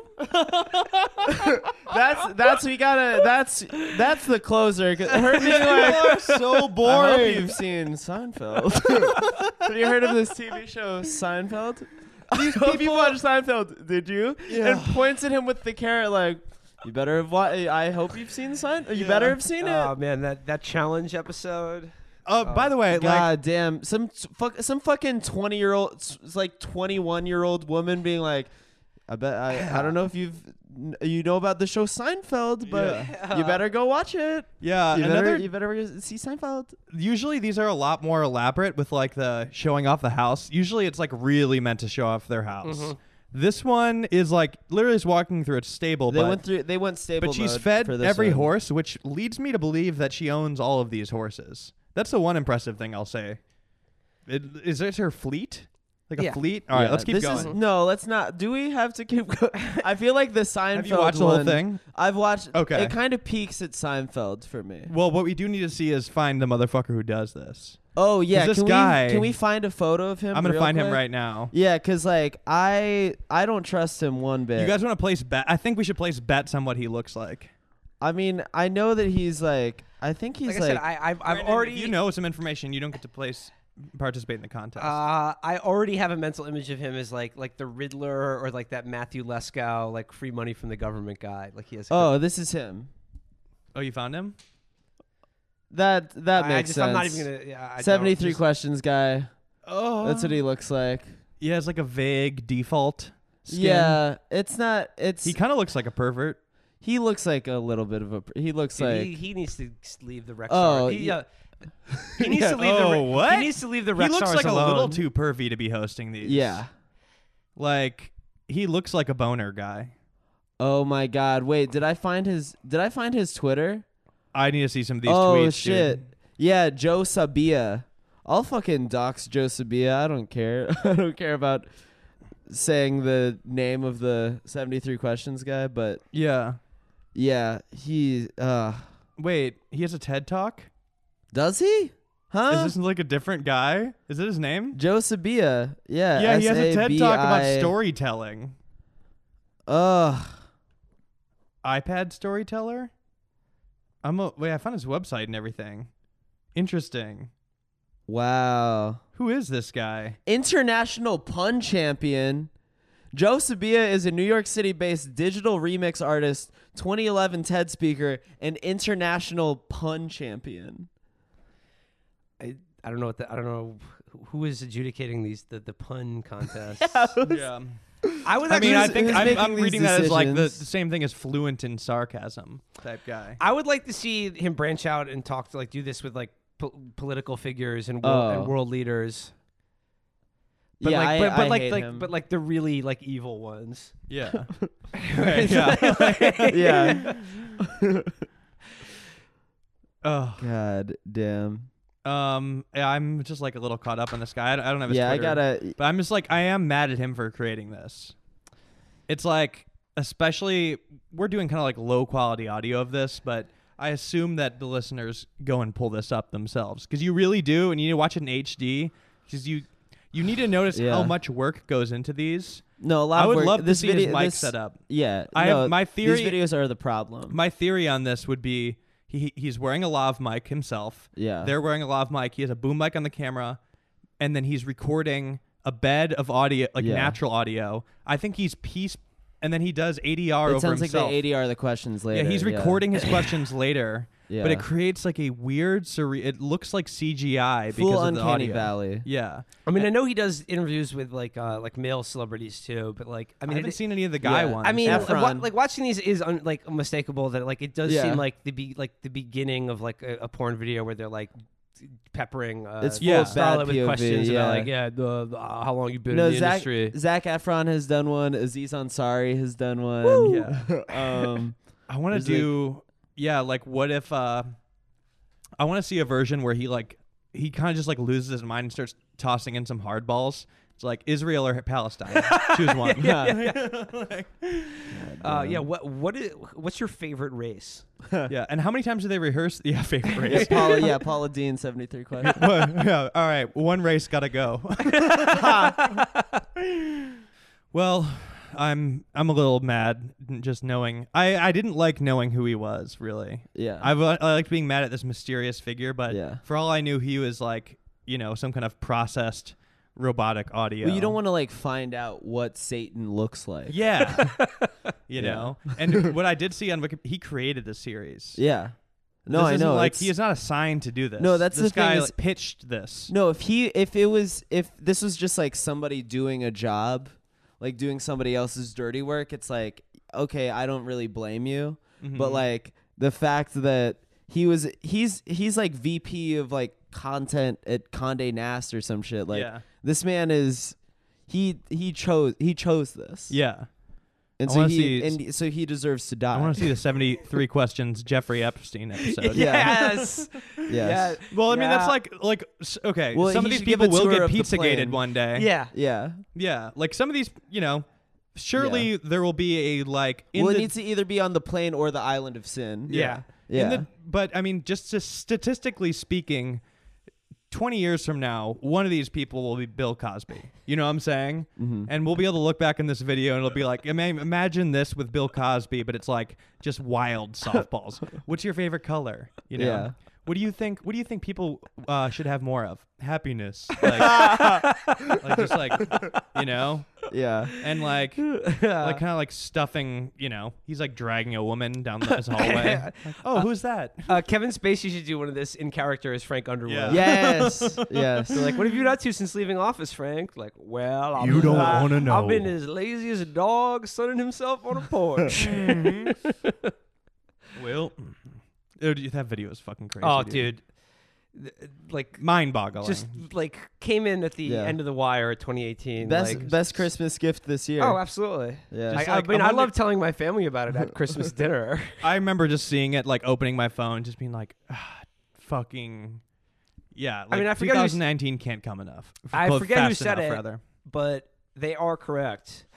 that's that's we gotta. That's that's the closer. 'Cause Her being like, so I boring. hope you've seen Seinfeld. Have you heard of this T V show Seinfeld? These people watch Seinfeld. Did you? And points at him with the carrot like, you better have. Wa- I hope you've seen Seinfeld. You better have seen it. Oh man, that that challenge episode. Uh, by the way, like, God damn, some fuck, some fucking twenty year old, it's like twenty one year old woman being like, I bet I, I don't know if you've you know about the show Seinfeld, but you better go watch it. yeah, You another. better you better see Seinfeld. Usually these are a lot more elaborate with like the showing off the house. Usually it's like really meant to show off their house. Mm-hmm. This one is like literally just walking through a stable, They but, went through they went stable, but she's mode fed for this every one. horse, which leads me to believe that she owns all of these horses. That's the one impressive thing I'll say. It, is this her fleet? Like Yeah. a fleet? All right, Yeah, let's keep this going. Is, no, let's not. Do we have to keep going? I feel like the Seinfeld Have you watched the whole one- thing? I've watched. Okay. It kind of peaks at Seinfeld for me. Well, what we do need to see is find the motherfucker who does this. Oh yeah, this can guy- we can we find a photo of him? I'm gonna real find him quick? right now. Yeah, cause like I I don't trust him one bit. You guys want to place bet? I think we should place bets on what he looks like. I mean, I know that he's like. I think he's Like, like. I said, I, I've, I've Brandon, already. if you know some information, you don't get to place participate in the contest. Uh, I already have a mental image of him as like like the Riddler or like that Matthew Leskow, like free money from the government guy. Like he has. a oh, this is him. oh, you found him? That that I, I makes just, sense. I'm not even gonna. Yeah, I don't- Seventy-three just- questions guy. Oh, That's what he looks like. He has like a vague default. Skin. Yeah, it's not. It's He he, kind of looks like a pervert. looks like a little bit of a. He looks Dude, like. he, he needs to s- leave the Rexar. Oh, he, yeah. uh, he needs to leave Oh, the. Re- what? He needs to leave the He Rexars looks like alone. a little too pervy to be hosting these. Yeah. Like he looks like a boner guy. Oh my God! Wait, did I find his? Did I find his Twitter? I need to see some of these oh tweets. shit! Dude. Yeah, Joe Sabia. I'll fucking dox Joe Sabia. I don't care. I don't care about saying the name of the seventy-three questions guy, but Yeah. yeah, he. Uh, Wait, he has a TED Talk? does he? Huh? Is this like a different guy? Is it his name? Joe Sabia. Yeah. Yeah, he has a TED Talk about S A B I storytelling. Ugh. iPad storyteller? I'm a, wait, I found his website and everything. Interesting. Wow. Who is this guy? International pun champion. Joe Sabia is a New York City-based digital remix artist, twenty eleven TED speaker, and international pun champion. I, I don't know what the, I don't know who is adjudicating these the, the pun contest. Yeah. I would I actually, mean, I who's- think who's I'm, making I'm these reading that as like the, the decisions? same thing as fluent in sarcasm type guy. I would like to see him branch out and talk to like do this with like po- political figures and world, and Oh. world leaders. But yeah, like, I, but, but I like, hate like, him. but like the really like evil ones. Yeah. Right, yeah. yeah. Oh. God damn. Um, yeah, I'm just like a little caught up on this guy. I don't, I don't have his Yeah, I Twitter, gotta. but I'm just like I am mad at him for creating this. It's like, especially we're doing kind of like low quality audio of this, but I assume that the listeners go and pull this up themselves because you really do, and you need to watch it in H D because you you need to notice Yeah. how much work goes into these. No, a lot I of would work. love to this see video, his mic this, set up. Yeah, I no, have my theory. These videos are the problem. My theory on this would be he he's wearing a lav mic himself. Yeah. They're wearing a lav mic. He has a boom mic on the camera, and then he's recording a bed of audio, like Yeah. natural audio. I think he's piece, and then he does A D R it over sounds himself. like they A D R the questions later. yeah, he's recording his questions later, Yeah. but it creates like a weird, surre- it looks like C G I Full because of the uncanny audio. valley. Yeah, I mean, I know he does interviews with like uh, like male celebrities too, but like I I, mean, haven't it, seen any of the guy Yeah. ones. I mean, like, Efron. wa- like watching these is un- like unmistakable that like it does Yeah. seem like the be- like the beginning of like a, a porn video where they're like peppering. Uh, It's full Yeah. of Starlet bad with P O V. questions yeah. about like, yeah, the, the, how long you've been no, in the Zach, industry. Zach Efron has done one. Aziz Ansari has done one. Yeah. um, I want to There's, like- do, yeah, like what if, uh, I want to see a version where he like, he kind of just like loses his mind and starts tossing in some hardballs. It's like Israel or Palestine. Choose one. Uh, yeah. What what is what's your favorite race? Yeah. And how many times do they rehearse? Yeah, favorite yeah, race. Paula, yeah, Paula Dean, seventy-three questions. Well, yeah. All right. One race gotta go. Well, I'm I'm a little mad just knowing. I I didn't like knowing who he was really. Yeah. I I liked being mad at this mysterious figure, but Yeah. for all I knew, he was like, you know, some kind of processed robotic audio. Well, you don't want to like find out what Satan looks like. Yeah. you Yeah. know. And what I did see on Wikipedia, he created the series. Yeah. No, This I isn't know. Like it's- he is not assigned to do this. No, that's this the thing guy is- like, pitched this. No, if he if it was if this was just like somebody doing a job, like doing somebody else's dirty work, it's like, okay, I don't really blame you. Mhm. But like the fact that he was he's he's like V P of like content at Condé Nast or some shit. Like Yeah. this man is he he chose he chose this. Yeah. And I so wanna he see- and so he deserves to die. I want to see the seventy-three questions Jeffrey Epstein episode. Yes. Yes. Yeah. Well, I mean, that's Yeah. like, like, s- okay, Well, some he of these should give people a will tour get of the Pizzagated plane. one day. Yeah. Yeah. Yeah. Like some of these, you know, surely there will be a, like, in well, the, it needs to either be on the plane or the island of sin. yeah. Yeah. In the, but I mean, just to statistically speaking, twenty years from now, one of these people will be Bill Cosby. You know what I'm saying? Mhm. And we'll be able to look back in this video and it'll be like, ima- imagine this with Bill Cosby, but it's like just wild softballs. What's your favorite color? You know? Yeah. What do you think? What do you think people uh, should have more of? Happiness, like, like just like, you know, Yeah. and like, like kind of like stuffing. You know, he's like dragging a woman down the his hallway. Like, oh, who's that? Uh, Kevin Spacey should do one of this in character as Frank Underwood. Yeah. Yes. Yes. So like, what have you been up to since leaving office, Frank? Like, well, I've You been, don't uh, wanna know. I've been as lazy as a dog sunning himself on a porch. Will, Dude, that video is fucking crazy. Oh, dude. Th- Like, mind-boggling. just like came in at the Yeah. end of the wire at twenty eighteen. Best like, best Christmas gift this year. Oh, absolutely. Yeah. I, Just I like, mean, I I wonder- love telling my family about it at Christmas dinner. I remember just seeing it, like opening my phone, just being like, ah, fucking, yeah. Like, I mean, I forget who's- twenty nineteen can't come enough. I Close forget who fast said enough, it, rather. but they are correct.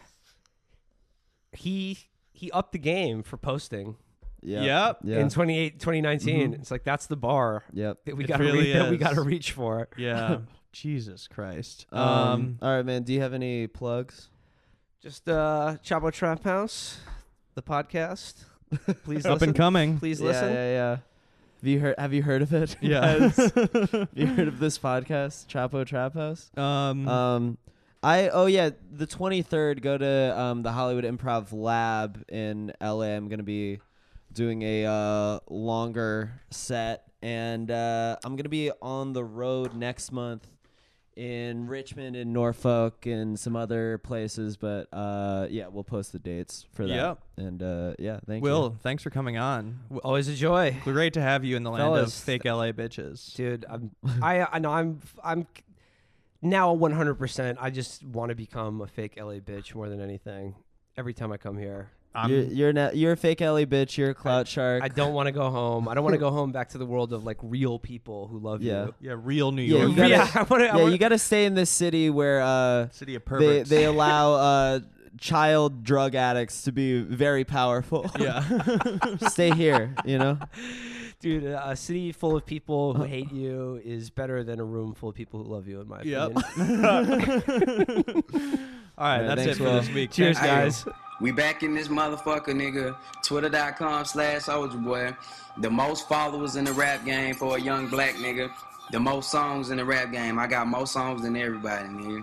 He he upped the game for posting Yep. Yep. Yeah. in twenty-eight, twenty nineteen. Mhm. It's like that's the bar Yep. that we It got to really that we is. got to reach for. Yeah. Jesus Christ. Um, Um, all right, man. Do you have any plugs? Just uh, Chabo Trap House, the podcast. Please up listen. and coming. Please yeah, listen. yeah, yeah. Have you heard? Have you heard of it? Yeah. guys? Have you heard of this podcast, Chapo Trap House? Um, Um, I oh yeah, the twenty-third. Go to um the Hollywood Improv Lab in L A. I'm gonna be doing a uh longer set, and uh, I'm gonna be on the road next month in Richmond and Norfolk and some other places. But uh, yeah, we'll post the dates for that. Yep. And uh, yeah, thank Will, you. thanks for coming on. W- Always a joy, Great to have you in the land Fellas, of fake L A bitches. dude. I'm I I know I'm I'm now one hundred percent. I just want to become a fake L A bitch more than anything. Every time I come here. I'm, You're you're, na- you're a fake L A bitch. You're a clout shark. I don't want to go home. I don't want to go home back to the world of like real people who love Yeah. you. yeah, real New Yeah, York. you gotta- yeah, I wanna, I yeah, wanna, you got to stay in this city where uh, City of they perverts. they allow uh, child drug addicts to be very powerful. yeah. Stay here, you know. dude. A city full of people who hate you is better than a room full of people who love you. In my Yep. opinion. All right, Yeah, that's thanks, it for Will. this week. Cheers, Thanks, guys. We back in this motherfucker, nigga. Twitter.com slash Soldier Boy. The most followers in the rap game for a young black nigga. The most songs in the rap game. I got more songs than everybody, nigga.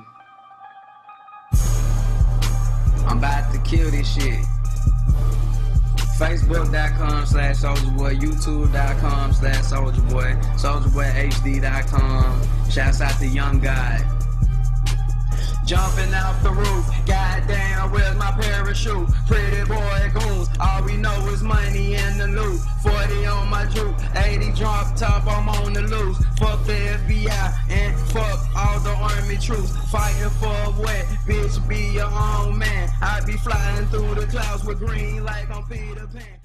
I'm about to kill this shit. Facebook.com slash Soldier Boy. YouTube.com slash Soldier Boy. Soldier Boy H D dot com. Shouts out to Young God. Jumping out the roof, goddamn, where's my parachute? Pretty boy goons, all we know is money in the loot. forty on my juke, eighty drop top, I'm on the loose. Fuck the F B I and fuck all the army troops. Fighting for what? Bitch, be your own man. I be flying through the clouds with green like I'm Peter Pan.